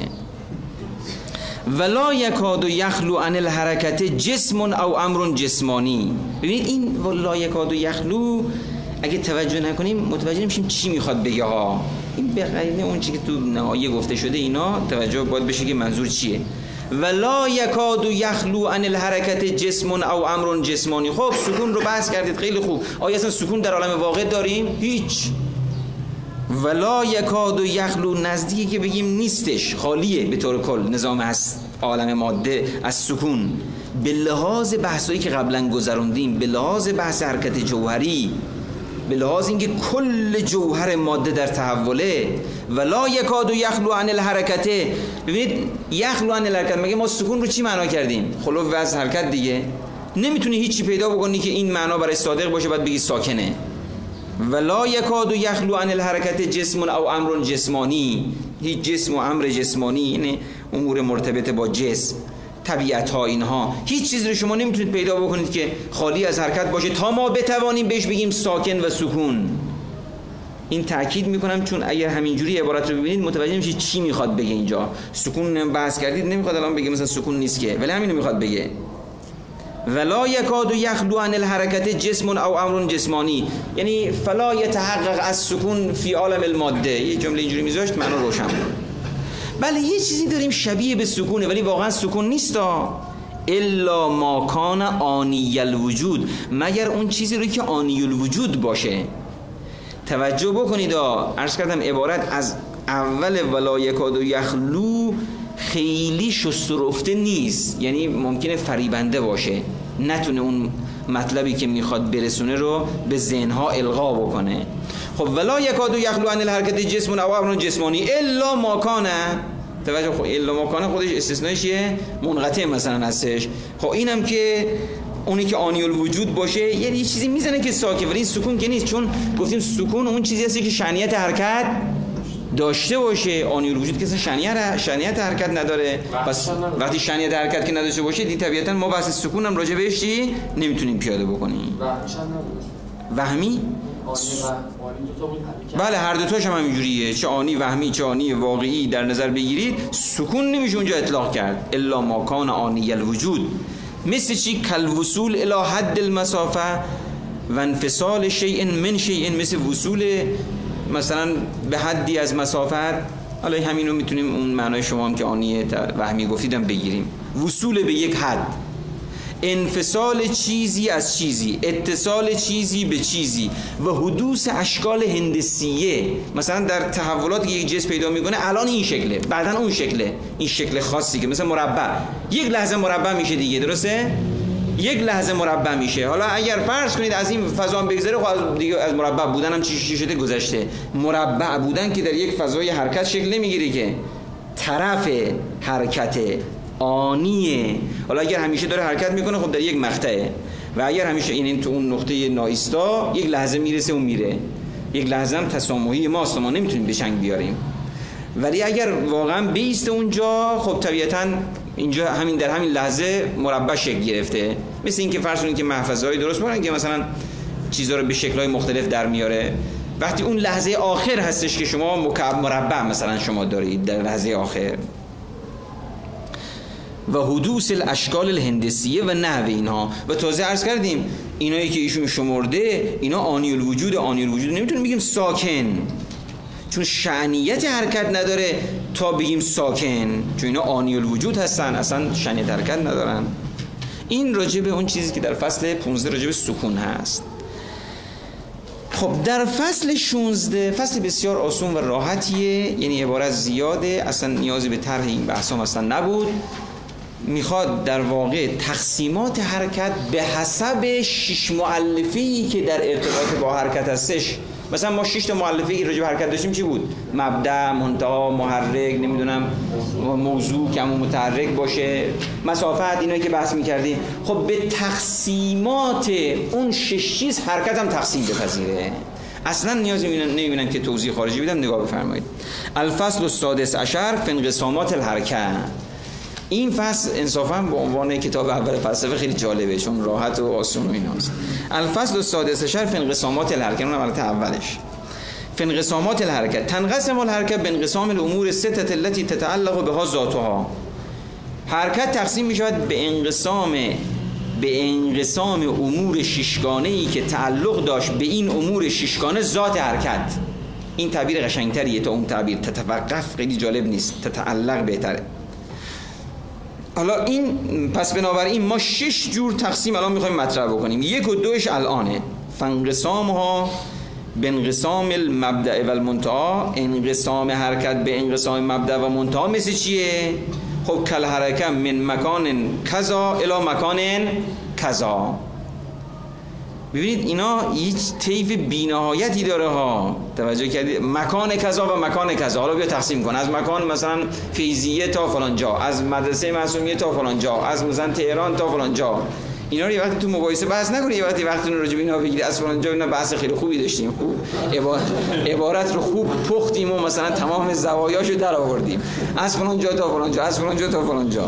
ولا یکاد یخلو عن الحرکت جسم او امر جسمانی. ببینید این ولا یکاد یخلو اگه توجه نکنیم متوجه نمیشیم چی میخواد بگه ها. این به غیر اون چیزی که تو نهایه گفته شده اینا توجه باید بشه که منظور چیه. ولا یکاد یخلو عن الحرکت جسم او امر جسمانی. خب سکون رو بحث کردید، خیلی خوب. آیا اصلا سکون در عالم واقع داریم؟ هیچ. ولا یکاد یخلو نزدیکی که بگیم نیستش، خالیه به طور کل نظام هست عالم ماده از سکون، به لحاظ بحثایی که قبلا گذروندیم، به لحاظ بحث حرکت جوهری، به لحاظ اینکه کل جوهر ماده در تحوله. ولا یکاد یخلو عن الحرکت. ببینید یخلو عن الحرکت، مگه ما سکون رو چی معنا کردیم؟ خلو از حرکت دیگه. نمیتونی هیچی پیدا بکنی که این معنا برای صادق باشه بعد بگی ساکنه. ولا یکاد یخلو عن الحرکت جسم او امر جسمانی. هیچ جسم و امر جسمانی، یعنی امور مرتبط با جسم، طبیعت ها، اینها هیچ چیز رو شما نمیتونید پیدا بکنید که خالی از حرکت باشه تا ما بتوانیم بهش بگیم ساکن و سکون. این تأکید میکنم چون اگر همینجوری عبارت رو ببینید متوجه میشید چی میخواد بگه اینجا. سکون بحث کردید، نمیخواد الان بگه مثلا سکون نیست که، ولی همینو میخواد بگه. ولا یکاد یخلو عن الحرکت جسم او امر جسمانی، یعنی فلا یتحقق از سکون فی عالم الماده. یه جمله اینجوری میذاشت معنا روشن بود. بله یه چیزی داریم شبیه به سکونه ولی واقعا سکون نیستا. الا ما کان آنی الوجود، مگر اون چیزی رو که آنی الوجود باشه. توجه بکنید، عرض کردم عبارت از اول ولا یکاد یخلو خیلی شسترفته نیست، یعنی ممکنه فریبنده باشه، نتونه اون مطلبی که میخواد برسونه رو به ذهنها القا بکنه. خب ولا یکاد یخلو عن الحرکت جسم او امر جسمانی الا ما کان، توجه، خب الا ما کان خودش استثناش منقطع مثلا هستش. خب اینم که اونی که آنی الوجود باشه یعنی یه چیزی میزنه که ساکن، ولی این سکون که نیست، چون گفتیم سکون اون چیزی هستی که شأنیت حرکت داشته باشه. آنی الوجود که شأنیت حرکت نداره. پس وقتی شأنیت حرکت که نداشته باشه دی طبیعتا ما بحث سکون هم راجع بهش نمیتونیم پیاده بکنیم. وهمی؟ بله هر دو تاش هم همینجوریه، چه آنی وهمی چه آنی واقعی در نظر بگیرید سکون نمیشه اونجا اطلاق کرد. الا ما کان آنی الوجود، مثل چی؟ کالوصول الی حد المسافه و انفصال شیء من شیء، مثل وصول مثلا به حدی از مسافت. حالا همینو میتونیم اون معنای شما هم که آنی وهمی گفتیدم بگیریم. وصول به یک حد، انفصال چیزی از چیزی، اتصال چیزی به چیزی و حدوث اشکال هندسیه. مثلا در تحولاتی که یک جسم پیدا میکنه الان این شکله، بعدن اون شکله، این شکل خاصی که مثلا مربع یک لحظه مربع میشه دیگه، درسته؟ یک لحظه مربع میشه. حالا اگر فرض کنید از این فضا هم بگذره، خب دیگه از مربع بودن هم چی شده؟ گذشته. مربع بودن که در یک فضای حرکت شکل نمیگیره که، طرف حرکت آنیه. حالا اگر همیشه داره حرکت میکنه خب در یک مقطعه، و اگر همیشه این تو اون نقطه نایستا یک لحظه میرسه و میره. یک لحظه هم تسامحی ماست، ما نمیتونیم به چنگ بیاریم. ولی اگر واقعا بیسته اونجا خب طبیعتاً اینجا همین در همین لحظه مربع شکل گرفته. مثل اینکه فرض کنید که محفظه‌های درست می‌کنن که مثلا چیزا رو به شکل‌های مختلف در میاره. وقتی اون لحظه آخر هستش که شما مکعب مربع مثلا شما دارید در لحظه آخر. و حدوث الاشکال الهندسیه و نحو اینها. و تازه عرض کردیم اینایی که ایشون شمرده اینا آنی الوجود نمیتونیم بگیم ساکن، چون شأنیت حرکت نداره تا بگیم ساکن، چون اینا آنی الوجود هستن، اصلا شأنیت حرکت ندارن. این راجع به اون چیزی که در فصل 15 راجع به سکون هست. خب در فصل 16 فصل بسیار آسون و راحتیه، یعنی عبارت زیاده، اصلا نیازی به طرح این بحث هم اصلا نبود. میخواد در واقع تقسیمات حرکت به حسب 6 مؤلفه‌ای که در ارتباط با حرکت هستش. مثلا ما 6 تا مؤلفه راجع به حرکت داشتیم، چی بود؟ مبدأ، منتها، محرک، نمیدونم موضوع که همون متحرک باشه، مسافت، اینایی که بحث میکردیم. خب به تقسیمات اون 6 چیز حرکت هم تقسیم بپذیره. اصلا نیازی نمیبینم که توضیح خارجی بدم، نگاه بفرمایید. الفصل السادس عشر فی انقسامات الحرکه. این فصل انصافا به عنوان کتاب اول فلسفه خیلی جالبه، چون راحت و آسون و ایناست. الفصل السادس عشر فی انقسامات الحرکه، اون البته اولش. فی انقسامات الحرکه تنقسم الحرکه به انقسام الامور السته التي تتعلق بها ذاتها. حرکت تقسیم می شود به انقسام امور ششگانه‌ای که تعلق داشت به این امور ششگانه ذات حرکت. این تعبیر قشنگتریه تا اون تعبیر تتوقف خیلی جالب نیست، تتعلق بهتره. حالا این پس بنابراین ما 6 جور تقسیم الان میخوایم مطرح بکنیم. 1 و 2ش الانه. فانقسامها به انقسام المبدأ و المنتهى، انقسام حرکت به انقسام مبدأ و منتهى مثل چیه؟ خب کل حرکت من مکان کذا الی مکان کذا. ببینید اینا هیچ طیف بی‌نهایتی داره ها، توجه کردید؟ مکان کذا و مکان کذا. حالا بیا تقسیم کن، از مکان مثلا فیضیه تا فلان جا، از مدرسه معصومیه تا فلان جا، از مثلا تهران تا فلان جا. اینا رو یه وقتی تو مقایسه بحث نکنید، یه وقتی راجع به اینا بگید از فلان جا. اینا بحث خیلی خوبی داشتیم، خوب عبارت رو خوب پختیم و مثلا تمام زوایاشو در آوردیم، از فلان جا تا فلان جا، از فلان جا تا فلان جا.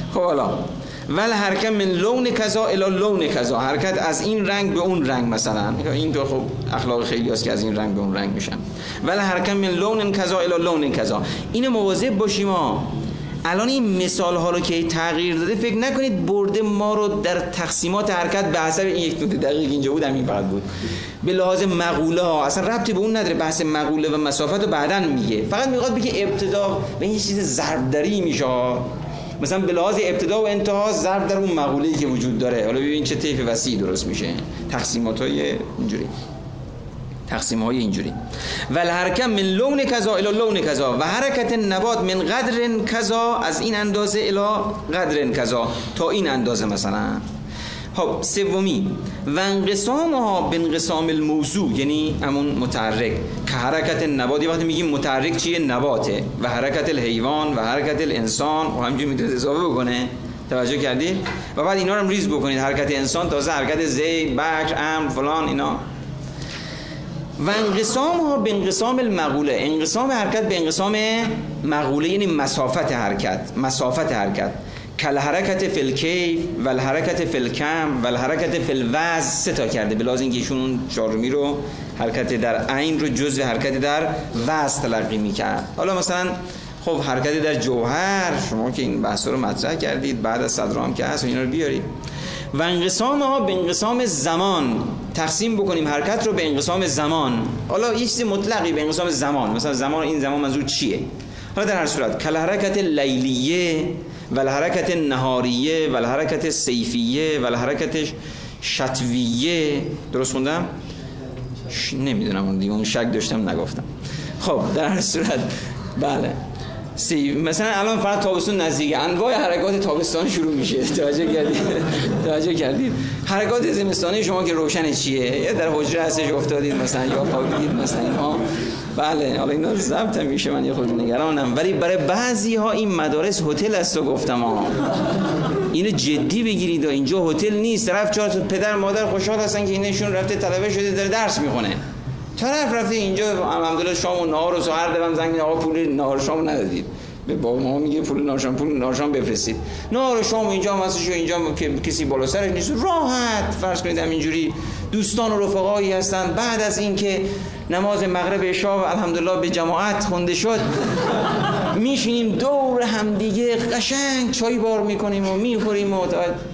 خب حالا ول حرکت من لون کذا الی لون کذا، حرکت از این رنگ به اون رنگ، مثلا این تو خب اخلاق خیلی هست که از این رنگ به اون رنگ میشن. ول حرکت من لون کذا الی لون کذا، اینو مواظب باشیم ما. الان این مثال ها رو که تغییر داده فکر نکنید برده ما رو در تقسیمات حرکت به حسب این یک دو دقیقه اینجا بود همین فقط بود، به لحاظ مقوله ها اصلا ربطی به اون نداره. بحث مقوله و مسافت رو بعداً میگه، فقط میخواد بگه ابتدا به این چیز ضرب دری میشه، مثلا به لحاظ ابتدا و انتها ضرب در اون مقوله‌ای که وجود داره. حالا ببین چه طیف وسیع درست میشه، تقسیمات‌های اینجوری، تقسیم‌های اینجوری. ول حرکت من لون کذا الی لون کذا و حرکت نبات من قدر کذا، از این اندازه الی قدر کذا، تا این اندازه مثلا. خب سومی و انقسامها به انقسام الموضوع، یعنی همون متحرک که حرکت نبات. وقتی میگیم متحرک چیه؟ نباته. و حرکت الحیوان و حرکت الانسان و همینجوری میتونید اضافه بکنه، توجه کردید؟ و بعد اینا رو هم ریز بکنید، حرکت انسان تازه حرکت زید، بکر، امر، فلان، اینا. و انقسامها به انقسام المقوله، انقسام حرکت به انقسام مقوله یعنی مسافت حرکت، مسافت حرکت. کل حرکت فی الکیف و الحرکت فی الکم و الحرکت فی الوزن، سه تا کرده به لحاظ اینکه ایشون اون چهارمی رو حرکت در عین رو جزء حرکت در وزن تلقی میکرد. حالا مثلا خب حرکت در جوهر، شما که این بحث رو مطرح کردید بعد از صدر هم که هست و اینا رو بیارید. و انقسام ها به انقسام زمان، تقسیم بکنیم حرکت رو به انقسام زمان. حالا یه چیز مطلقی به انقسام زمان، مثلا زمان، این زمان منظور چیه؟ حالا در هر صورت کل حرکت لیلیه و الحرکت نهاریه و الحرکت صیفیه و الحرکت شتویه. درست خوندم؟ نمیدونم، اون دیگه اون شک داشتم نگفتم. خب در هر صورت بله، مثلا الان فقط تابستون نزدیکه، انواع حرکات تابستان شروع میشه. توجه کردید؟ حرکات زمستانی شما که روشن چیه؟ یا در حجره هستش افتادید مثلا، یا خوابیدید مثلا اینها. بله حالا اینا ضبط میشه، من یه خود نگرانم، ولی برای بعضی ها این مدارس هتل است و گفتم اینو جدی بگیرید. اینجا هتل نیست، طرف 4 تا پدر مادر خوشحال هستن که اینشون رفته طلبه شده داره درس میخونه، طرف رفته اینجا الحمدلله شام و نهار و سحر دادم زنگ آقا پول نهار شام ندادید، به بابا ما میگه پول نهار شام بفرستید. نهار شام اینجا واسه اینجا که کسی بالا سرش نیست، راحت فرض کنید همینجوری دوستان و رفقایی هستن. بعد از این که نماز مغرب عشا الحمدلله به جماعت خونده شد، میشینیم دور هم دیگه قشنگ چای بار میکنیم و میخوریم و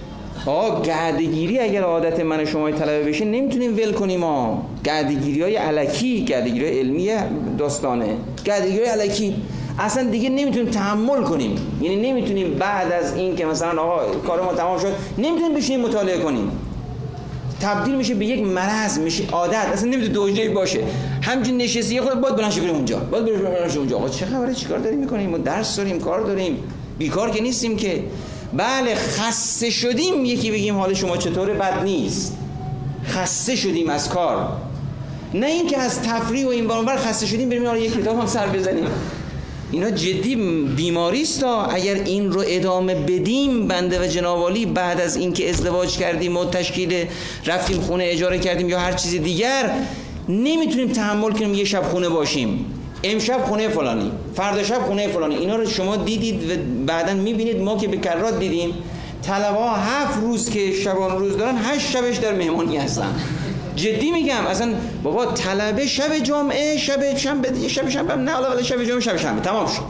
گردگیری اگر عادت من شما طلبه بشه نمیتونیم ول کنیم. گردگیری‌های الکی، گردگیری‌های علمی داستانه، گردگیری‌های الکی اصلا دیگه نمیتونیم تحمل کنیم. یعنی نمیتونیم بعد از این که مثلا آقا کار ما تمام شد نمیتونیم بشینیم مطالعه کنیم، تبدیل میشه به یک مرض، میشه عادت، اصلا نمیتونه دوجه‌ای باشه. همچین نشستی خود باید بلند بریم اونجا، باید بریم اونجا. آقا چه خبره، چیکار داریم میکنیم؟ ما درس داریم، کار داریم، بیکار که نیستیم که. بله خسته شدیم، یکی بگیم حال شما چطوره، بد نیست، خسته شدیم از کار، نه اینکه از تفریح و این بار خسته شدیم بریم حالا یک کتاب هم سر بزنیم. اینا جدی بیماری است. اگر این رو ادامه بدیم بنده و جنابعالی بعد از اینکه ازدواج کردیم و تشکیل رفتیم خونه اجاره کردیم یا هر چیز دیگر، نمیتونیم تحمل کنیم یه شب خونه باشیم، امشب خونه فلانی، فردا شب خونه فلانی. اینا رو شما دیدید و بعداً میبینید، ما که به کرات دیدیم طلبه‌ها 7 روز که شبان روز دارن 8 شبش در مهمانی هستن. جدی میگم، اصلا بابا طلبه شب جمعه، شب شنبه نه، حالا شب جمعه شب شنبه تمام شد.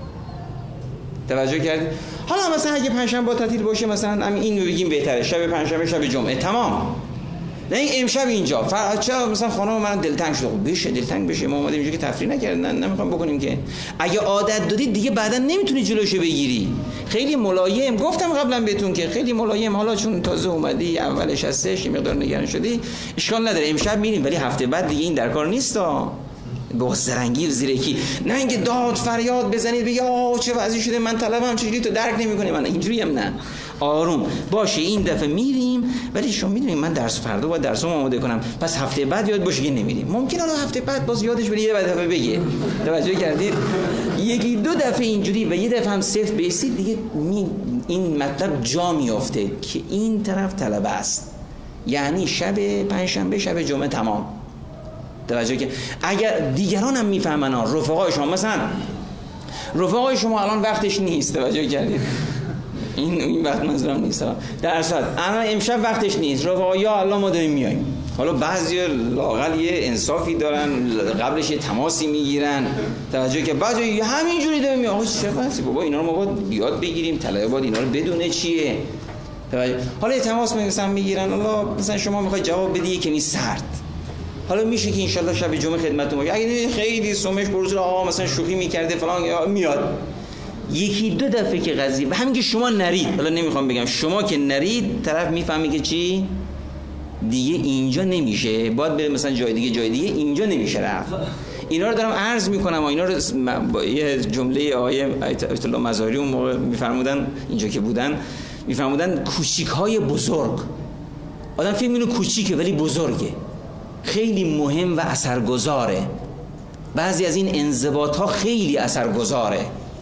توجه کردید؟ حالا مثلا اگه پنجشنبه تعطیل باشه مثلا این رو بگیم بهتره، شب پنجشنبه شب جمعه تمام. نه این امشب اینجا چرا مثلا خانم من دلتنگ شده، بشه دلتنگ بشه، ما اومدیم اینجا که تفریح نکردن، نمیخوام بکنیم که. اگه عادت دارید دیگه بعدا نمیتونی جلوشو بگیری. خیلی ملایم، گفتم قبلا بهتون که خیلی ملایم، حالا چون تازه اومدی اولش هستش یه مقدار نگران شدی، اشکال نداره امشب میریم، ولی هفته بعد دیگه این در کار نیستا. با زرنگی و زیرکی، نه اینکه داد فریاد بزنید بگی آه چه وضعی شده من طلبم چجوری تو درک نمی‌کنی، من اینجوری هم نه. آروم باشه، این دفعه میریم، ولی شما میدونید من درس فردا باید درسمو آماده کنم، پس هفته بعد یاد باشه که نمیریم. ممکن حالا هفته بعد باز یادش بره، یه دفعه بگه. توجه کردید؟ یکی دو دفعه اینجوری و یه دفعه هم صفر بیسید دیگه این مطلب جا میافته که این طرف طلبه است، یعنی شب پنجشنبه شب جمعه تمام. توجه که اگر دیگران هم میفهمن، رفقای شما مثلا رفقای شما الان وقتش نیست، توجه کردید؟ این وقت منظورم نیست. در اصل اما امشب وقتش نیست. رفقا یا الله ما داریم میایم. حالا بعضیا لااقل یه انصافی دارن، قبلش یه تماسی میگیرن، توجه که بعضی همینجوری داریم میاد. آقا چه واسه بابا اینا رو ما باید یاد بگیریم، طلبه باید اینا رو بدونه چیه. توجه حالا یه تماس میگیرن، الله مثلا شما میخوای جواب بدی که نیست سرد. حالا میشه که انشالله شب جمعه خدمتتون باشه. اگه خیلی سمش بروز آقا مثلا شوخی میکرده فلان میاد. یکی دو دفعه که قضیه و همین که شما نرید، حالا نمیخوام بگم شما که نرید، طرف میفهمه که چی دیگه اینجا نمیشه، باید بره مثلا جای دیگه اینجا نمیشه رفت. اینا رو دارم عرض میکنم و اینا رو با یه جمله آیه آیت الله مظاهری اون موقع میفرمودن، اینجا که بودن میفرمودن کوچیک‌های بزرگ. آدم فکر می‌کنه کوچیکه ولی بزرگه، خیلی مهم و اثرگذاره. بعضی از این انضباط‌ها خیلی اثرگذاره.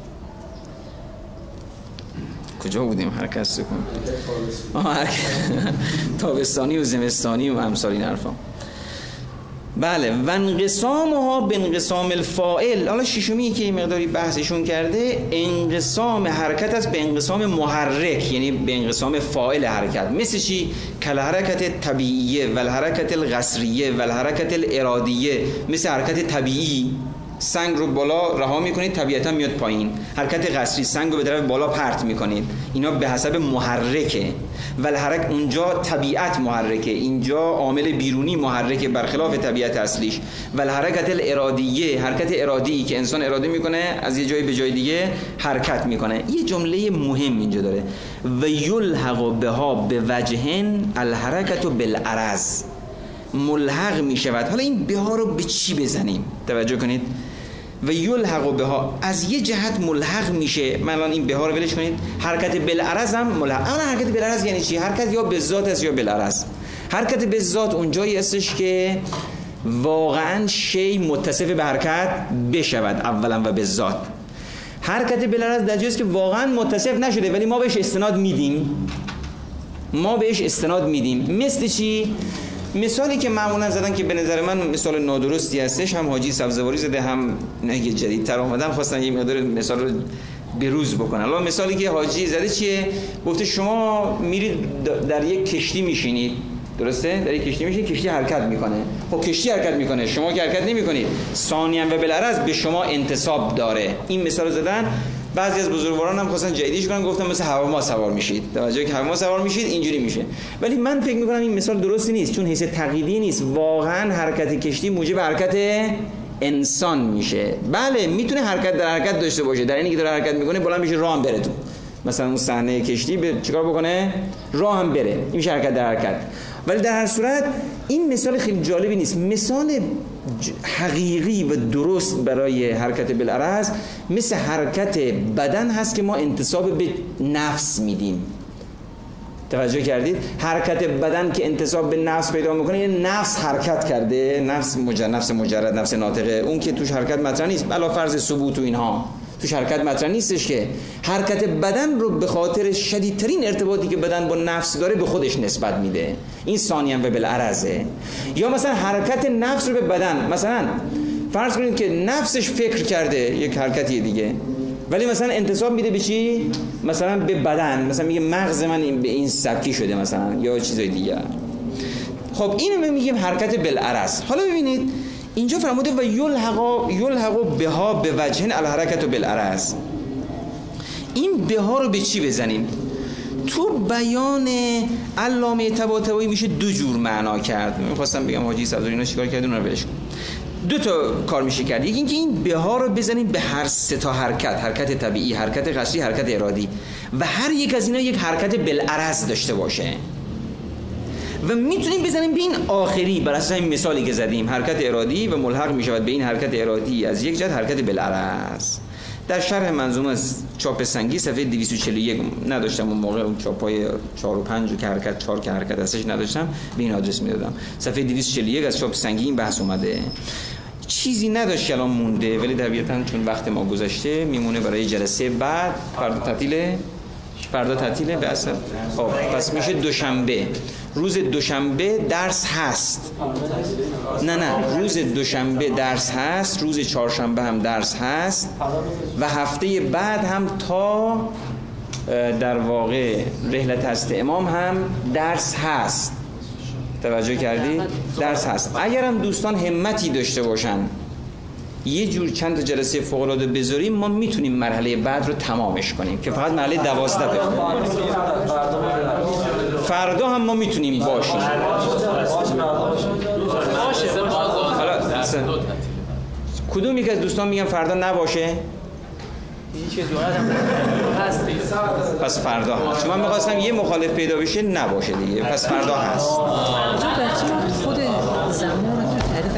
کجا بودیم؟ حرکت سکون. تابستانی و زمستانی و امثال این حرفا. بله، و انقسامها به انقسام الفاعل. حالا ششمی که مقداری بحثشون کرده، انقسام حرکت است به انقسام محرک، یعنی به انقسام فاعل حرکت. مثل چی؟ کل حرکت طبیعیه و الحرکت القصریه و الحرکت الارادیه. مثل حرکت طبیعی، سنگ رو بالا رها میکنید طبیعتا میاد پایین. حرکت قصری، سنگ رو به طرف بالا پرت میکنید. اینا به حسب محرکه. ولی اونجا طبیعت محرکه، اینجا عامل بیرونی محرکه برخلاف طبیعت اصلیش. ولی حرکت الارادیه، حرکت ارادی که انسان اراده میکنه از یه جایی به جای دیگه حرکت میکنه. یه جمله مهم اینجا داره، و یلحق بها بوجهن الحرکت بالعرض. ملحق میشود. حالا این بها رو به چی بزنیم؟ توجه کنید. و یلحق بها، از یه جهت ملحق میشه. من الان این بها رو ولش کنید. حرکت بالعرض هم ملحق. اما حرکت بالعرض یعنی چی؟ حرکت یا به ذات است یا بالعرض. حرکت به ذات اونجایی هستش که واقعا شی متصف به حرکت بشود اولا و به ذات. حرکت بالعرض در جایی است که واقعا متصف نشده ولی ما بهش استناد میدیم. مثل چی؟ مثالی که معمولا زدن که به نظر من مثال نادرستی هستش، هم حاجی سبزواری زده هم نگه جدیدتر اومدن خواستن یه مقدار مثال رو بروز بکنن. الان مثالی که حاجی زده چیه؟ گفته شما میرید در یک کشتی میشینید، درسته؟ در یک کشتی میشینید، کشتی حرکت میکنه. خب کشتی حرکت میکنه، شما که حرکت نمیکنید، ثانیاً و بالعرض به شما انتساب داره. این مثال زدن. بعضی از بزرگواران هم خواستن جدیدش کنن، گفتن مثل هواما سوار میشید. توجه که هواما سوار میشید اینجوری میشه. ولی من فکر میکنم این مثال درستی نیست، چون حیث تقییدی نیست. واقعا حرکت کشتی موجب حرکت انسان میشه. بله میتونه حرکت در حرکت داشته باشه، در اینی که داره حرکت میکنه بلند میشه راه هم بره تو. مثلا اون صحنه کشتی به چیکار بکنه؟ راه هم بره. این میشه حرکت در حرکت. ولی در هر صورت این مثال خیلی جالبی نیست. مثال حقیقی و درست برای حرکت بالعرض مثل حرکت بدن هست که ما انتساب به نفس میدیم. توجه کردید؟ حرکت بدن که انتساب به نفس پیدا میکنه، یه نفس حرکت کرده، نفس مجرد، نفس ناطقه، اون که توش حرکت مطرح نیست، علا فرض ثبوت و اینها توش حرکت مطرح نیستش. که حرکت بدن رو به خاطر شدیدترین ارتباطی که بدن با نفس داره به خودش نسبت میده. این ثانیاً و بالعرضه. یا مثلا حرکت نفس رو به بدن، مثلا فرض کنید که نفسش فکر کرده یک حرکتی دیگه، ولی مثلا انتساب میده به چی؟ مثلا به بدن، مثلا میگه مغز من به این سبکی شده مثلا، یا چیزای دیگه. خب اینو میگیم حرکت بالعرض. حالا ببینید اینجا فرموده و یلحق بها به وجهن الحرکت بالعرض. این بها رو به چی بزنیم؟ تو بیان علامه طباطبایی میشه دو جور معنا کرد. میخواستم بگم حاجی سبزواری اینا چیکار کردن، اون رو ولش کن. دو تا کار میشه کرد. یکی اینکه این بها رو بزنیم به هر سه تا حرکت طبیعی، حرکت قصری، حرکت ارادی، و هر یک از اینا یک حرکت بالعرض داشته باشه. و میتونیم بزنیم به این آخری بر اساس این مثالی که زدیم، حرکت ارادی و ملحق میشود به این حرکت ارادی از یک جهت حرکت بالعرض. در شرح منظومه چاپ سنگی صفحه 241 نداشتم اون موقع، اون چاپای 4 و 5 که حرکت 4 که حرکت هستش نداشتم، به این آدرس میدادم. صفحه 241 از چاپ سنگی این بحث اومده. چیزی نداشت که الان مونده، ولی طبیعتاً چون وقت ما گذشته میمونه برای جلسه بعد. فردا تعطیله به اصل. خب پس میشه دوشنبه. روز دوشنبه درس هست. نه روز دوشنبه درس هست، روز چهارشنبه هم درس هست، و هفته بعد هم تا در واقع رحلت هست امام هم درس هست. توجه کردی؟ درس هست. اگر هم دوستان همتی داشته باشن یه جور چند تا جلسه فوق‌العاده بذاریم، ما میتونیم مرحله بعد رو تمامش کنیم که فقط مرحله 12 بخونیم. فردا هم ما میتونیم باشیم. حالا کدوم یک از دوستان میگن فردا نباشه؟ پس فردا هست. چون من میخواستم یه مخالف پیدا بشه نباشه دیگه، پس فردا هست. خود زمان تو تعریف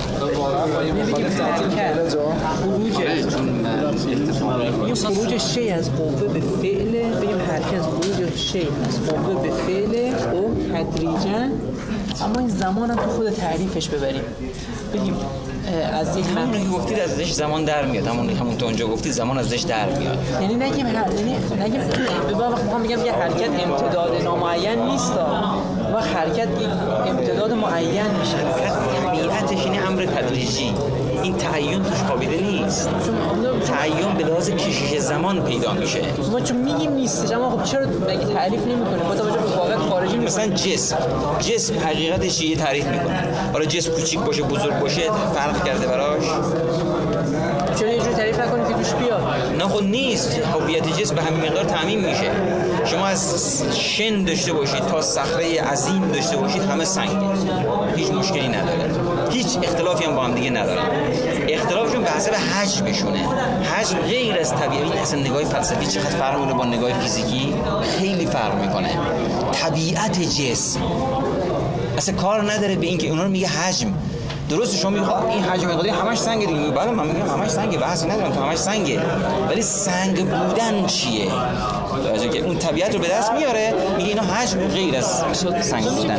خروج شی از قوه به فعل، بگیم حرکت خروج شی از قوه به فعل و تدریجا، اما این زمان هم تو خود تعریفش ببریم، بگیم از یک همون که گفتید ازش زمان در میاد، همون تو اونجا گفتید زمان ازش در میاد. یعنی نگیم به وقت میخوام بگم یه حرکت امتداد نامعین نیست، و حرکت امتداد معین میشه. طبیعتش این امر تدریجی، این تعین توش قابل نیست. تعین به لحاظ کشش زمان پیدا میشه. ما چون میگیم نیستش، اما خب چرا مگه تعریف نمیکنه؟ با توجه به واقعیت خارجی مثلا جسم حقیقتش یه تعریف میکنه. حالا جسم کوچیک باشه بزرگ باشه فرق کرده براش؟ چرا یه جوری تعریف نکنید که توش بیاد؟ نه خب نیست. هویت جسم به همین مقدار تعمیم میشه. شما از شن داشته باشید تا صخره عظیم داشته باشید همه سنگه، هیچ مشکلی نداره، هیچ اختلافی هم با هم دیگه نداره. اختلافشون به حسب حجمشونه. حجم غیر از طبیعی. اصلا نگاه فلسفی چقدر فرق میکنه با نگاه فیزیکی؟ خیلی فرق میکنه. طبیعت جسم اصلا کار نداره به این که اونا رو میگه حجم. درسته شما میگید این حجم مقداری همش سنگه دیگه. بله من میگم همش سنگه، بحثی ندارم تو همش سنگه، ولی سنگ بودن چیه؟ راجع که اون طبیعت رو به دست میاره، میگه اینا حجم غیر از سنگ بودن.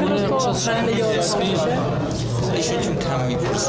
ایشون چون کم میپرسه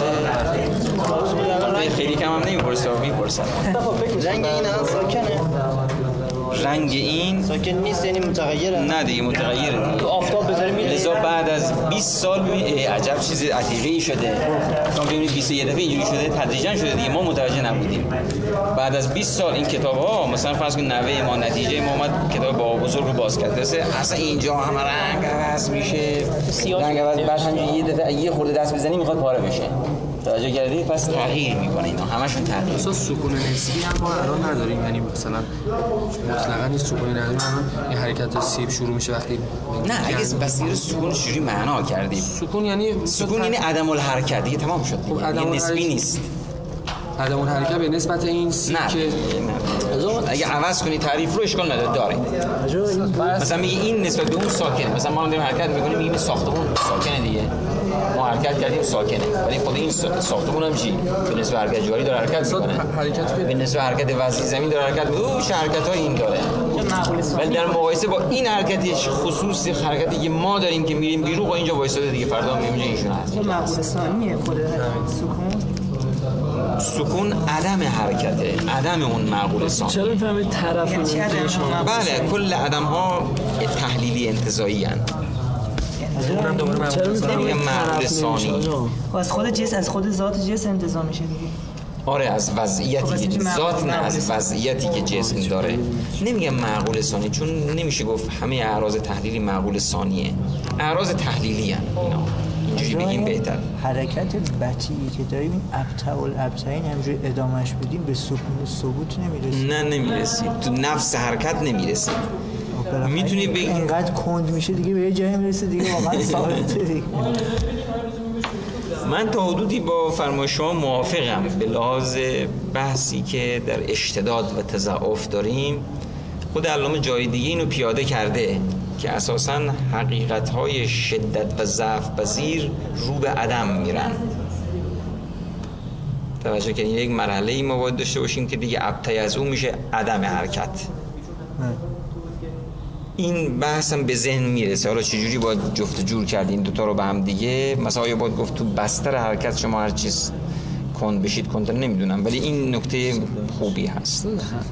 خیلی کم هم نمیپرسه، میپرسه رنگ این هم ساکنه. رنگ این ساکن نیست یعنی متغیره؟ نه دیگه متغیره. تو آفتاب بذاری میره. لذا بعد از 20 سال عجب چیز عتیقه‌ای شده. شما ببینید 21 دفعه اینجوری شده، تدریجا شده دیگه، ما متوجه نبودیم. بعد از 20 سال این کتاب‌ها مثلا فرض کن نوه ما نتیجه ما اومد کتاب با بزرگ رو باز کرد. اصلا اینجا همه رنگ عوض میشه. رنگ عوض بعد همینجوری یه دفعه یه خورده دست بزنی میخواد پاره بشه. توجه کردی؟ پس تغییر میکنه اینا، همشون تغییر. اصلا سکون نسبی هم ما الان نداریم، یعنی مثلا مطلقاً این سکون نداریم. الان این حرکت سیب شروع میشه وقتی نه اگه بسیر سکون چجوری معنا کردیم؟ سکون یعنی عدم الحرکت دیگه تمام شد. عدم نسبی نیست. عدم الحرکت به نسبت این سیب که اگه عوض کنی تعریف رو اشکال نداره داره. مثلا میگه این نسبت به اون ساکنه. مثلا ما داریم حرکت میکنیم میگیم ساختمون ساکنه دیگه. ما حرکت کردیم ساکنه، ولی خود این ساختمون هم چی؟ به نسبت حرکت جواری داره حرکت میکنه. به نسبت حرکت وضعی زمین داره حرکت میکنه. اون حرکت‌های این داره. ولی در مقایسه با این حرکتش خصوصی حرکتی که ما داریم که میریم بیرون با اینجا وایساده دیگه، فردا میگیم اینجا ایشون هست. معقول ثانیه خود سکون عدم حرکته، عدم اون معقول ثانی. چرا میفهمید طرف بله کل عدم ها تحلیلی انتزاعی هستند. چرا میگم معقول ثانی؟ از خود جسم، از خود ذات جسم انتزاع میشه دیگه. آره از وضعیتی که ذات نه، از وضعیتی که جسم داره. نمیگم معقول ثانی چون نمیشه گفت همه اعراض تحلیلی معقول ثانیه. اعراض تحلیلی ان اینا. اینجوری بگیم بهتر. حرکت بطیی که داریم این ابطا الابطاین همجوری ادامهش بدیم به سکون و ثبوت نمیرسیم. نه نمیرسید. تو نفس حرکت نمیرسید. میتونی بگی اینقدر کند میشه دیگه به یه جایی میرسه دیگه واقعا ثابته دیگه. من تا حدودی با فرمایش شما موافقم به لحاظ بحثی که در اشتداد و تضاعف داریم. خود علامه جای دیگه اینو پیاده کرده که اساساً حقیقت‌های شدت و ضعف پذیر رو به عدم میرن. توجه کنید یک مرحله‌ای ما باید داشته باشیم که دیگه ابتدای از اون میشه عدم حرکت. این بحث هم به ذهن میرسه. حالا چجوری باید جفت جور کرد این دوتا رو به هم دیگه؟ مثلا آیا باید گفت تو بستر حرکت شما هر چیز کند بشید کند نمیدونم، ولی این نکته خوبی هست.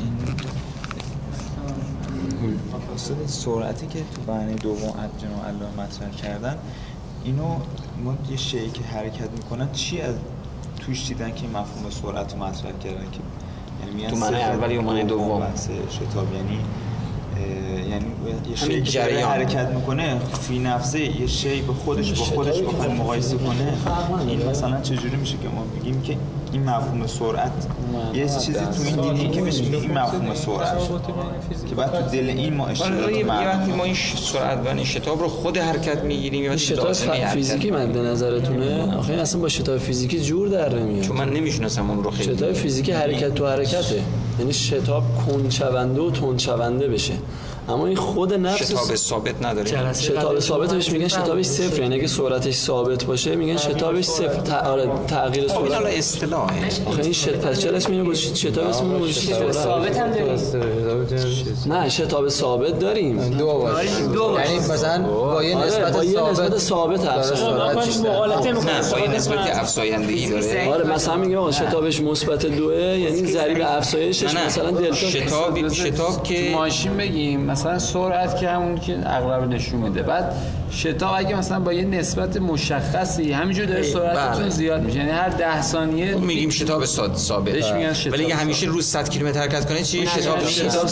سرعتی که تو بحث دوم جناب علامه مطرح کردن، اینو ما یه شیء که حرکت میکنن چی از توش دیدن که مفهوم سرعت رو مطرح کردن که یعنی تو معنی اولی و معنی دوم بحث شتاب، یعنی یعنی یه شی که حرکت میکنه فی نفسه یه شی به خودش با خودش بخواد مقایسه کنه، این مثلا چجوری میشه که ما بگیم که این مفهوم سرعت یه چیزی تو این دیدیم که بهش میگیم این مفهوم سرعت که بعد تو دل این ما اشتراک یه وقتی ما این سرعت و این شتاب رو خود حرکت میگیریم یا شتاب فیزیکی مد نظرتونه؟ آخه اصلا با شتاب فیزیکی جور در نمیاد، چون من نمیشناسم اون رو خیلی. شتاب فیزیکی حرکت تو حرکته، یعنی شتاب کنچونده و تندشونده بشه، اما این خود نفس شتاب ثابت نداره. شتاب ثابت بهش میگن شتابش صفر، یعنی اگه سرعتش ثابت باشه میگن شتابش صفر. تغییر سرعت این حالا اصطلاحه. آخه این پس چرا اسم اینو گذاشتید شتاب؟ اسم اینو گذاشتید ثابت هم داریم؟ نه شتاب ثابت داریم یعنی مثلا با یه نسبت ثابت مقالطه میکنه نه با یه نسبت افزایندگی داره. آره مثلا میگم آقا شتابش مثبت 2 یعنی ضریب افزایشش مثلا دلتا. شتاب که ماشین بگیم مثلا سرعت که همون که اغلب نشون میده، بعد شتاب اگه مثلا با یه نسبت مشخصی همینجور داره سرعتتون زیاد میشه، یعنی هر 10 ثانیه میگیم شتاب ثابت. ولی اگه همیشه روز 100 کیلومتر حرکت کنه چی؟ شتاب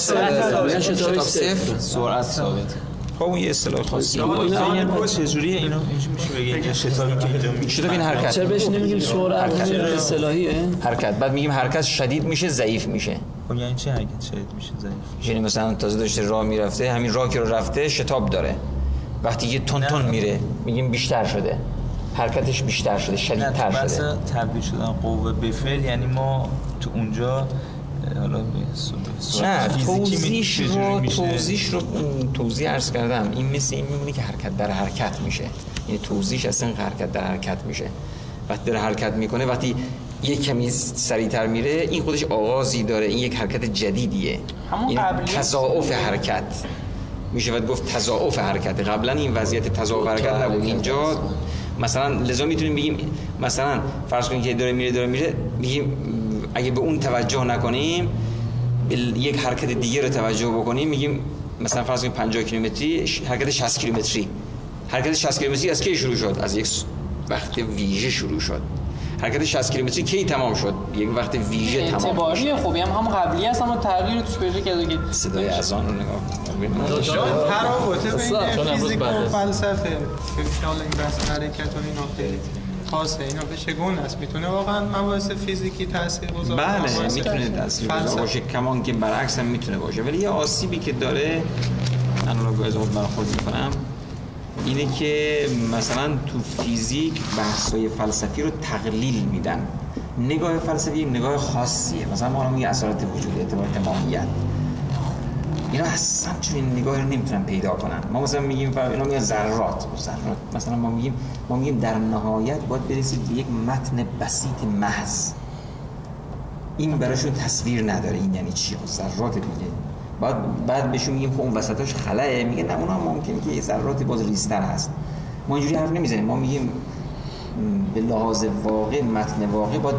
صفر. سرعت ثابت. خب اون یه اصطلاح خاصی. اینا چجوریه اینو میشه بگیم شتابی که اینجا میشه؟ شتاب این حرکت. چرا بهش نمیگیم سرعت؟ اصطلاحیه حرکت. بعد میگیم حرکت شدید میشه ضعیف میشه. خب یعنی چه حرکت شدید میشه ضعیف میشه؟ یعنی مثلا تازه داشته راه میرفته، همین راه که رو رفته شتاب داره، وقتی یه تون میره میگیم بیشتر شده، حرکتش بیشتر شده، شدیدتر شده. مثلا تبدیل شدن قوه به فعل، یعنی ما تو اونجا حالا نه توضیح عرض کردم، این مثل این میمونه که حرکت در حرکت میشه، یعنی توضیحش اصلا حرکت در حرکت میشه. وقتی داره حرکت میکنه، وقتی یک کمی سریعتر میره، این خودش آغازی داره، این یک حرکت جدیدیه، این تضاعف حرکت میشه باید گفت تضاعف حرکت. قبلا این وضعیت تضاعف حرکت نبود، اینجا مثلا لذا میتونیم بگیم مثلا فرض کنید که داره میره میگیم اگه به اون توجه نکنیم یک حرکت دیگه رو توجه بکنیم، میگیم مثلا فرض کنید 50 کیلومتری حرکت 60 کیلومتری. حرکت 60 کیلومتری از کی شروع شد؟ از یک وقت ویژه شروع شد. حرکت 60 کیلومتری کی تمام شد؟ یک وقت ویژه تمام شد. اعتباریه خوبی هم قبلی است، اما تغییر توش پیدا کرده که صدای اذان رو نگاه کنید. تراوت بین فیزیک و فلسفه فعال این بحث حرکت و اینا خیلی خاصه. اینا به چگونه است؟ میتونه واقعا مباحث فیزیکی تاثیرگذار باشه؟ بله میتونه تاثیرگذار باشه، کمان که برعکس هم میتونه باشه. ولی یه آسیبی که داره، من رو از خود برخورد میکنم، اینه که مثلا تو فیزیک بحث‌های فلسفی رو تقلیل میدن. نگاه فلسفی یک نگاه خاصیه، مثلا ما میگیم اثرات وجود، اعتبارات ماهیت، اینا اصلا چون این نگاه رو نمیتونن پیدا کنن. ما مثلا میگیم اینا میگن ذرات، مثلا ما میگیم در نهایت باید برسید به یک متن بسیط محض. این براشون تصویر نداره این یعنی چی؟ ذرات دیگه بعد بهشون میگیم خب اون وسطاش خلأه، میگه نه اونها ممکنه که یه ذراتی باز ریزتر هست. ما اینجوری حرف نمیزنیم، ما میگیم به لحاظ واقع متن واقع باید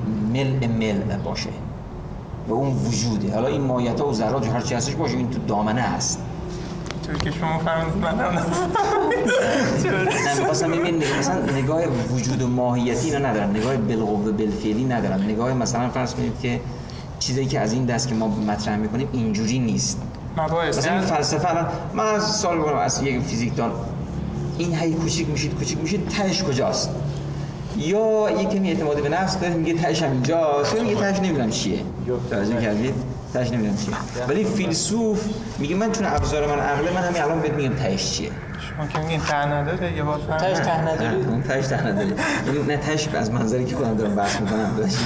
ملء باشه و اون وجوده. حالا این ماهیت‌ها و ذرات هر چی هستش باشه، این تو دامنه هست. طوری که شما فهمیدید من هم نه می‌خواستم ببینید مثلا نگاه وجود و ماهیتی اینا ندارن، نگاه بالقوه بالفعلی ندارن، نگاه مثلا فرض کنید که چیزایی که از این دست که ما مطرح می‌کنیم اینجوری نیست. مثلا فلسفه الان من از سوال می‌کنم از یک فیزیکدان، این هی کوچیک میشید تهش کجاست؟ یا یک کمی اعتماد به نفس داره میگه تهش هم اینجاست، یا میگه تهش نمیدونم چیه. توجه کردید؟ تهش نمیدونم چیه. ولی فیلسوف میگه من چون ابزار من عقله، من همین الان بهت میگم تهش چیه. شما که میگین ته نداره یه بار تهش ته نداره. اون تهش ته نداره. نه تهش از منظری که خودم دارم بحث میکنم داشتید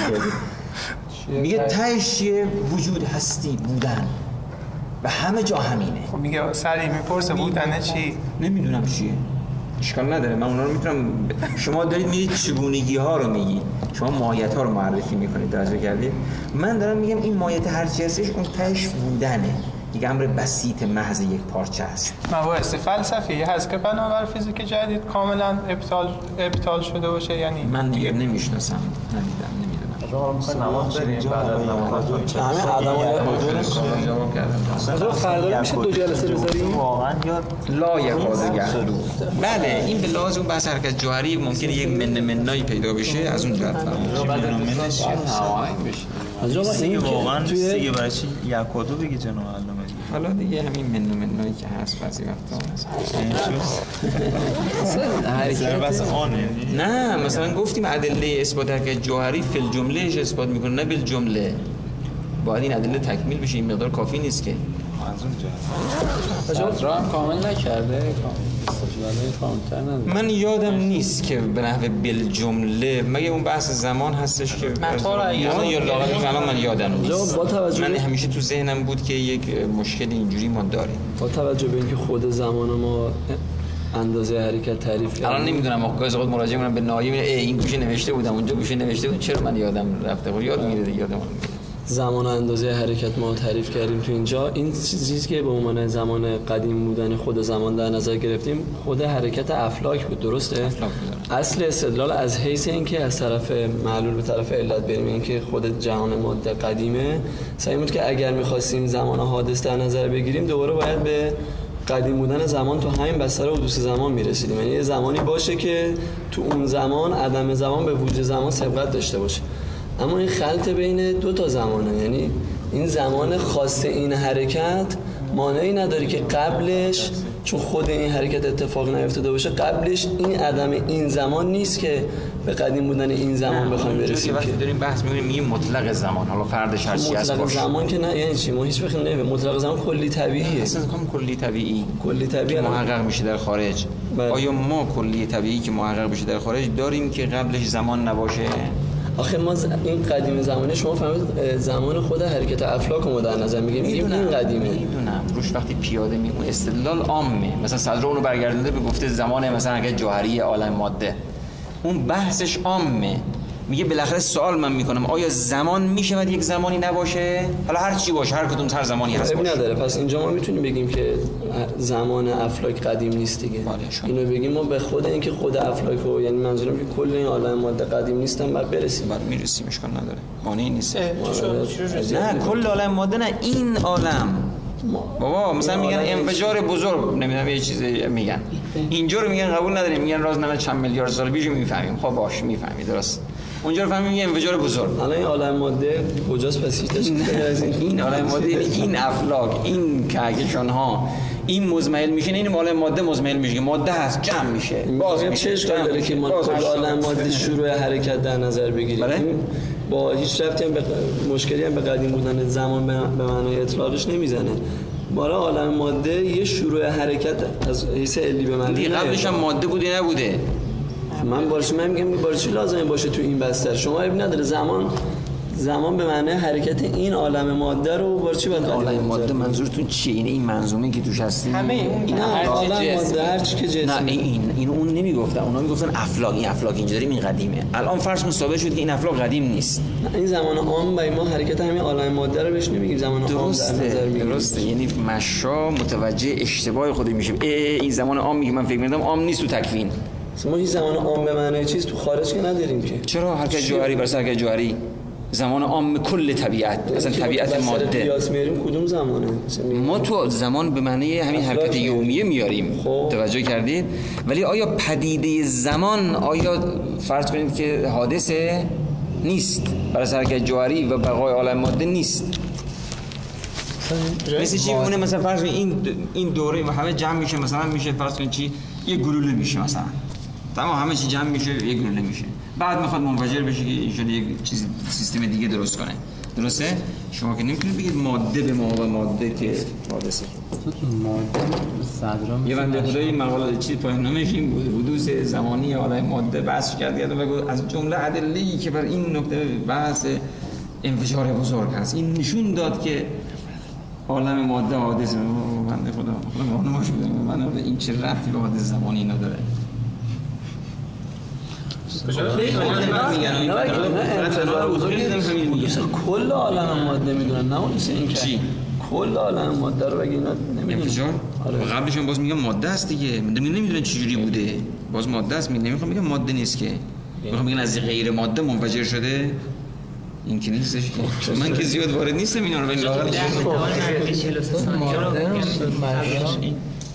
میگه تهش چیه؟ وجود، هستی، بودن. و همه جا همینه. خب میگه سری میپرسه بودنه چی؟ نمیدونم چیه. اشکال نداره، من اونا رو میتونم شما دارید میرید چگونگی ها رو میگی، شما ماهیت ها رو معرفی میکنید، توجه کردید؟ من دارم میگم این ماهیت هر چی هستش اون تهش بودنه، یک امر بسیط محض یک پارچه است. مباحث فلسفی هست که بنابر فیزیک جدید کاملا ابطال شده باشه، یعنی من دیگه نمیشناسم، ندیدم، نمیدونم. شما میخواید نماز برید بعد از نماز همه آدم‌ها فردا میشه 2 جلسه بذاریم واقعا یا لا یکادگر. بله این به لحاظ اون بحث حرکت جوهری ممکنه یک منایی پیدا بشه، از اون جهت منش واقعا سیگه برای چی یک و دو بگی جناب علامه. حالا دیگه همین منویی که هست بعضی وقتا بس آنه. نه مثلا گفتیم ادله اثبات حرکت جوهری فی الجملهش اثبات میکنه نه بالجمله. باید این ادله تکمیل بشه، این مقدار کافی نیست که. از اون صدرا هم کامل نکرده، من یادم نیست که به نحو بالجمله، مگه اون بحث زمان هستش که یا لاغر الان من یادم نیست. من همیشه تو ذهنم بود که یک مشکل اینجوری ما داریم با توجه به اینکه خود زمان ما اندازه حرکت تعریف کرد. الان نمیدونم آقا خود مراجعه کنم به نایم این گوشه نوشته بودم اونجا گوشه نوشته بود، چرا من یادم رفته؟ خب یاد میره یادم میره. زمان و اندازه حرکت ما تعریف کردیم تو اینجا. این چیزی که به عنوان زمان قدیم بودن خود زمان در نظر گرفتیم خود حرکت افلاک بود، درسته؟ افلاک بود. اصل استدلال از حیث اینکه از طرف معلول به طرف علت بریم، اینکه خود جهان ماده قدیمه، سعی بود که اگر می‌خواستیم زمان حادث در نظر بگیریم دوباره باید به قدیم بودن زمان تو همین بستر حدوث زمان میرسیدیم. یعنی یه زمانی باشه که تو اون زمان عدم زمان به وجود زمان سبقت داشته باشه. اما این خلط بین دو تا زمانه، یعنی این زمان خاص این حرکت مانعی نداره که قبلش، چون خود این حرکت اتفاق نیفتاده باشه، قبلش این عدم این زمان نیست که به قدیم بودن این زمان بخوایم برسیم. وقتی داریم بحث می‌کنیم میگیم مطلق زمان، حالا فردش هر چی هست باشه. مطلق زمان که نه، یعنی چی؟ ما هیچ وقت نمی‌گیم مطلق زمان کلی طبیعیه. اصلا کلی طبیعی محقق میشه در خارج. آیا ما کلی طبیعی که محقق بشه در خارج داریم که قبلش زمان نباشه؟ آخه ما این قدیم زمانه شما فهمید زمان خود حرکت افلاک رو در نظر میگیم. این قدیمه. میدونم روش وقتی پیاده میمون استدلال عامه. مثلا صدر اونو برگردونده به گفته زمان مثلا حرکت جوهری عالم ماده، اون بحثش عامه. میگه بالاخره سوال من میکنم آیا زمان میشود یک زمانی نباشه؟ حالا هر چی باشه، هر کدوم هر زمانی هست باشه. نداره. پس اینجا ما میتونیم بگیم که زمان افلاک قدیم نیست دیگه. اینو بگیم ما به خود اینکه خود افلاک رو، یعنی منظورم که کل این عالم ماده قدیم نیستن، بعد برسیم. بعد میرسیم، اشکال نداره. مانعی نیست. نه کل عالم ماده، نه این عالم. بابا مثلا میگن انفجار بزرگ، نمیدونم یه چیزی میگن، اینجا رو میگن قبول نداریم، میگن راز نه چند میلیارد سال پیش میفهمیم. خب باش میفهمی، درست. اونجا رو فهمیم یه انفجار بزرگ. الان این عالم ماده کجاست پس؟ این عالم ماده، این افلاک، این کهکشان ها، این مزمحل میشه، این عالم ماده مزمحل میشه، ماده هست جمع میشه. باز چه اشکالی داره که ما کل عالم ماده شروع حرکت در نظر بگیریم؟ با هیچ ربطی هم به مشکلی هم به قدیم بودن زمان به معنای اطلاقش نمیزنه. برای عالم ماده یه شروع حرکت از حیث علی به معنی قبلش هم ماده بوده نبوده. من میگم چی لازمه باشه تو این بستر؟ شما عیب نداره زمان به معنی حرکت این عالم ماده رو بار چی باید عالم ماده منظورتون چیه؟ این منظومه که توش هستی؟ همه این عالم ماده هر چی که جسم. نه این اون نمیگفتن، اونا میگفتن افلاک. این افلاک اینجا داریم این قدیمه. الان فرض کن ثابت شد که این افلاک قدیم نیست. این زمان عام و ما حرکت همین عالم ماده رو بهش نمیگیم زمان عام در نظر میگیریم. درسته. یعنی مشا متوجه اشتباه خودش میشه. این زمان عام میگه، من فکر می‌کردم عام نیست تو تکوین. ما هیچ زمان عام به معنی چیز تو خارج که نداریم که. چرا حرکت جوهری برای حرکت جوهری زمان عام کل طبیعت، مثلا طبیعت ماده قیاس میاریم کدوم زمانه؟ ما تو زمان به معنی همین حرکت یومیه میاریم. توجه کردید؟ ولی آیا پدیده زمان، آیا فرض کنید که حادثه نیست برای حرکت جوهری و بقای عالم ماده نیست؟ مثل چی میمونه؟ مثلا فرض کنید این دوره همه جمع میشه، مثلا میشه فرض کنید چی یه گلوله میشه، مثلا تمام همه چی جمع میشه یه گلوله میشه، بعد میخواد منفجر بشه که اینجوری یک چیز سیستم دیگه درست کنه. درسته؟ شما که نمیتونید بگید ماده به ما و ماده که حادثه. ماده صدرا یه بنده خدایی مقاله چی پایان‌نامه‌اش این بود، حدوث زمانی عالم ماده بحث کرد و از جمله ادله‌ای که بر این نکته بحث انفجار بزرگ هست، این نشون داد که عالم ماده حادثه. بنده خدا راهنماش بده من این چه ربطی به حادثه زمانی اینا داره؟ کل عالم ماده میدونن، نه اون این که کل عالم ماده رو بگی اینا نمیدونن. انفجار قبلشون باز میگم ماده است دیگه، نمیدونن چه جوری بوده، باز ماده است. نمیخوام بگم ماده نیست که، میخوام بگم از غیر ماده منفجر شده. این که نیستش که من که زیاد وارد نیستم اینا رو، ولی لااقل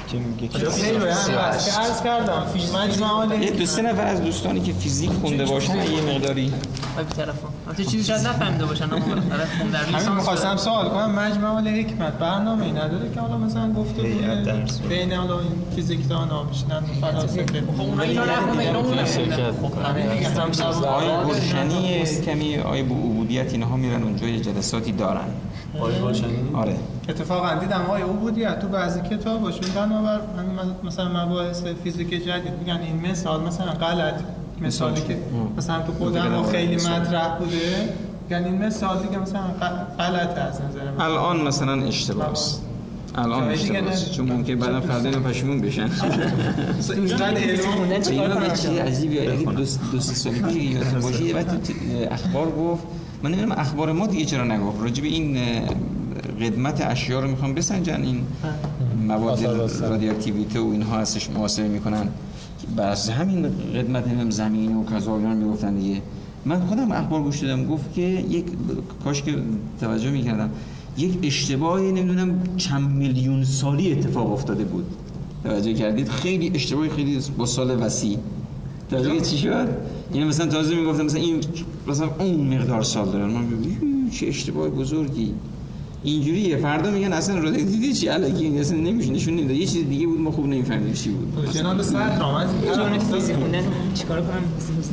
که میگه که عرض کردم مجموعه یه 2-3 نفر از دوستانی که فیزیک خونده باشن یه مقداری البته چیزی شاید نفهمیده باشن اما بالاخره خوندن همین می‌خواستم سوال کنم مجموعه حکمت برنامه‌ای نداره که حالا مثلا گفته بود بین حالا این فیزیکدانا بشینن فلاسفه اونا اینا نمی‌تونن شرکت بکنن. آقای گلشنی کمی آقای عبودیت اینها میرن اونجا یه جلساتی دارن. آقای گلشنی؟ آره. اتفاقا دیدم آقای عبودیت تو بعضی کتاباشون بنابر مثلا مباحث فیزیک جدید میگن این مثال مثلا غلط مثالی که مثلا تو خودم خیلی مطرح بوده، یعنی این مثال دیگه مثلا غلطه از نظر من. الان مثلا اشتباه است. الان اشتباه است چون ممکن بعدا فردا اینو پشیمون بشن. اینقدر علم چیه چیز عجیبیه. اگه دو سه سال پیش یادتون باشه یه وقتی اخبار گفت، من نمیدونم اخبار ما دیگه چرا نگفت راجع به این قدمت اشیا رو میخوام بسنجن، این مواد رادیواکتیویته و اینها هستش محاسبه میکنن، بس همین قدمت زمین و کذا اینا میگفتن دیگه. من خودم اخبار گوش دادم گفت که یک کاش که توجه میکردم یک اشتباهی نمیدونم چند میلیون سالی اتفاق افتاده بود. توجه کردید؟ خیلی اشتباهی خیلی با سال وسیع. توجه چی شد؟ یعنی مثلا تازه میگفتم مثلا این مثلا اون مقدار سال داره. من چه اشتباه بزرگی. اینجوریه. فردا میگن اصلا رادیواکتیویته چی الکی این اصلا نمیشه نشون نمیده. یه چیز دیگه بود ما خوب نمیفهمیدیم چی بود. جناب صدر آمد چون فیزیک خوندن چیکار کنم؟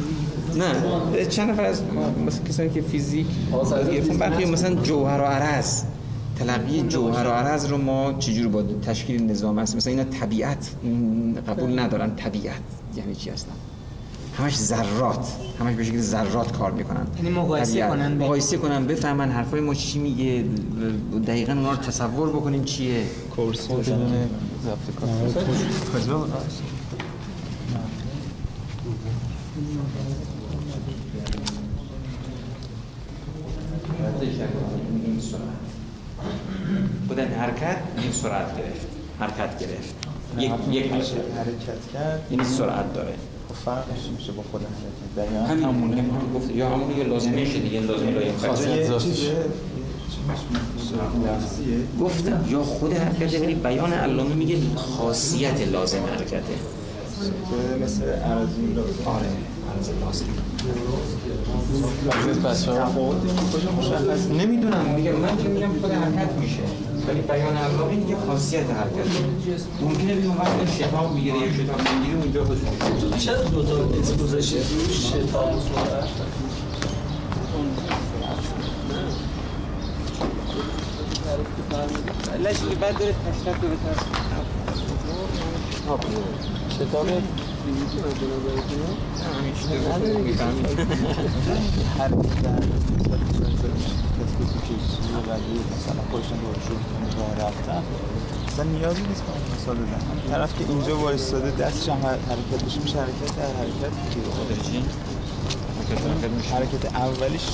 نه چند نفر از مثلا کسایی که فیزیک گرفتن برخی مثلا جوهر و عرض تلقی جوهر و عرض رو ما چجوری با تشکیل نظام است مثلا اینا طبیعت قبول ندارن. طبیعت یعنی چی اصلا؟ همش ذرات، همش به شکل ذرات کار میکنن. یعنی مقایسه کنن بفهمن حرفای ما چی میگه، دقیقاً اونا رو تصور بکنیم چیه. کورس بدون ضبط کار. بودن حرکت این سرعت گرفت، حرکت گرفت یک حرکت کرد یعنی سرعت داره. فرقش میشه با خود حرکت همونه گفت یا همونه یا لازمه شه دیگه لازم خاصیت گفتم یا خود حرکته ولی بیان علامه میگه خاصیت لازم حرکته مثل عرضی لازم. آره عرض لازم. نمیدونم میگم من که میگم خود حرکت میشه ولی بیان علامه میگه خاصیت حرکت. ممکنه بگم وقتی شتاب میگیره یا شتاب نمیگیره اونجا خودش چرا دو تا اسپوزش شتاب و سرعت لش بعد داره تشریح به طرف شتاب فیزیکی و جنابیتی همیشه حرکت در مثلا خودشون رو شروع کنه راه رفتن اصلا نیازی نیست که مثال بزنم. طرف که اینجا وایستاده دستش هم حرکت بشه میشه حرکت در حرکت دیگه. حرکت اولیش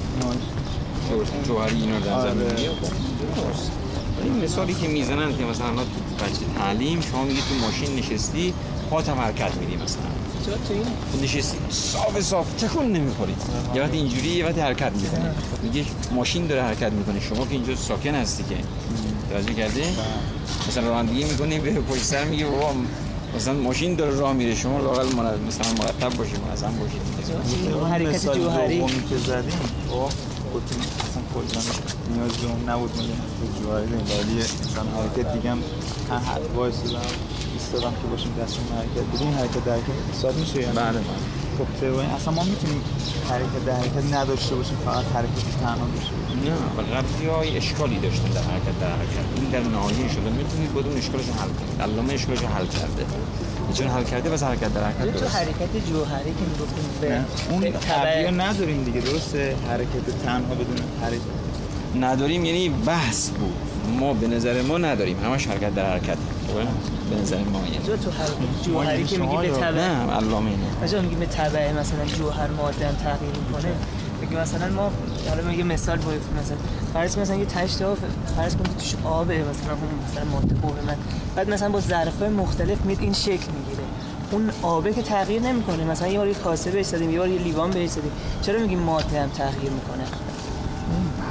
جوهری اینا در نظر میگیره. این مثالی که میزنن که مثلا تو بچه تعلیم شما میگی تو ماشین نشستی پات هم حرکت میدی مثلا نشستی صاف تکون نمیخوری یه وقت اینجوری یه وقت حرکت میکنه میگه ماشین داره حرکت میکنه شما که اینجا ساکن هستی که توجه کرده مثلا رانندگی میکنی به پشت سر میگه بابا مثلا ماشین داره راه میره شما لااقل مثلا مرتب باشید منظم باشید. حرکت جوهری که زدیم گفتیم اصلا کلا نیاز به اون نبود میگه جوهری ولی مثلا حرکت دیگه هم وایسادم ایستادم که باشیم دستمون حرکت بدیم حرکت در حرکت اقتصاد میشه یا بله خب طبعا اصلا ما میتونیم حرکت در حرکت نداشته باشیم فقط حرکت تنها باشه. نه قبلی‌های اشکالی داشتن در حرکت این در نهایی شده میتونید بدون اشکالش حل کنید. علامه اشکالش حل کرده چون حل کرده بس حرکت در حرکت تو حرکت جوهری که میگفتیم به اون تبعیض نداریم دیگه درسته حرکت تنها بدون حرکت نداریم یعنی بحث بود ما به نظر ما نداریم همش حرکت در حرکت به نظر ما یعنی تو حرکت جوهری که میگی به تبع نه علامه اینه مثلا میگی به تبع مثلا جوهر ماده هم تغییر میکنه میگه مثلا ما حالا میگه مثال باید مثلا مثلا یه تشت آب فرض کنید توش آبه مثلا ماده خوبه من بعد مثلا با ظرف‌های مختلف میاد این شکل میگیره اون آبه که تغییر نمیکنه مثلا یه بار کاسه بهش دادیم یه بار یه لیوان بهش دادیم چرا میگیم ماده هم تغییر میکنه؟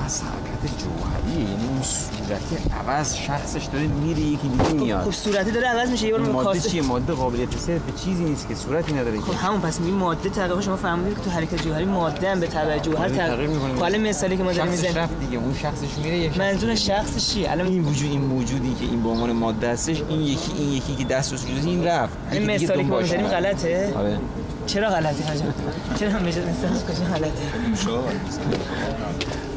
بحث حرکت جوهریه، یعنی اون صورت عوض شخصش داره میره یکی دیگه میاد. خب صورتی داره عوض میشه. یه بار ماده چیه؟ ماده قابلیت صرف چیزی نیست که صورتی نداره. خب همون پس می ماده تغییر شما فهمیدید که تو حرکت جوهری ماده هم به تبع جوهر تغییر میکنه. حالا مثالی که ما داریم میزنیم شخص دیگه اون شخصش میره یک منظور شخصش چیه؟ الان این موجودی که این به عنوان ماده هستش، این یکی که دست و سوزی این رفت. این مثالی که ما داریم غلطه؟ آره. چرا غلطه حاجی؟ چرا مثلا کجا غلطه؟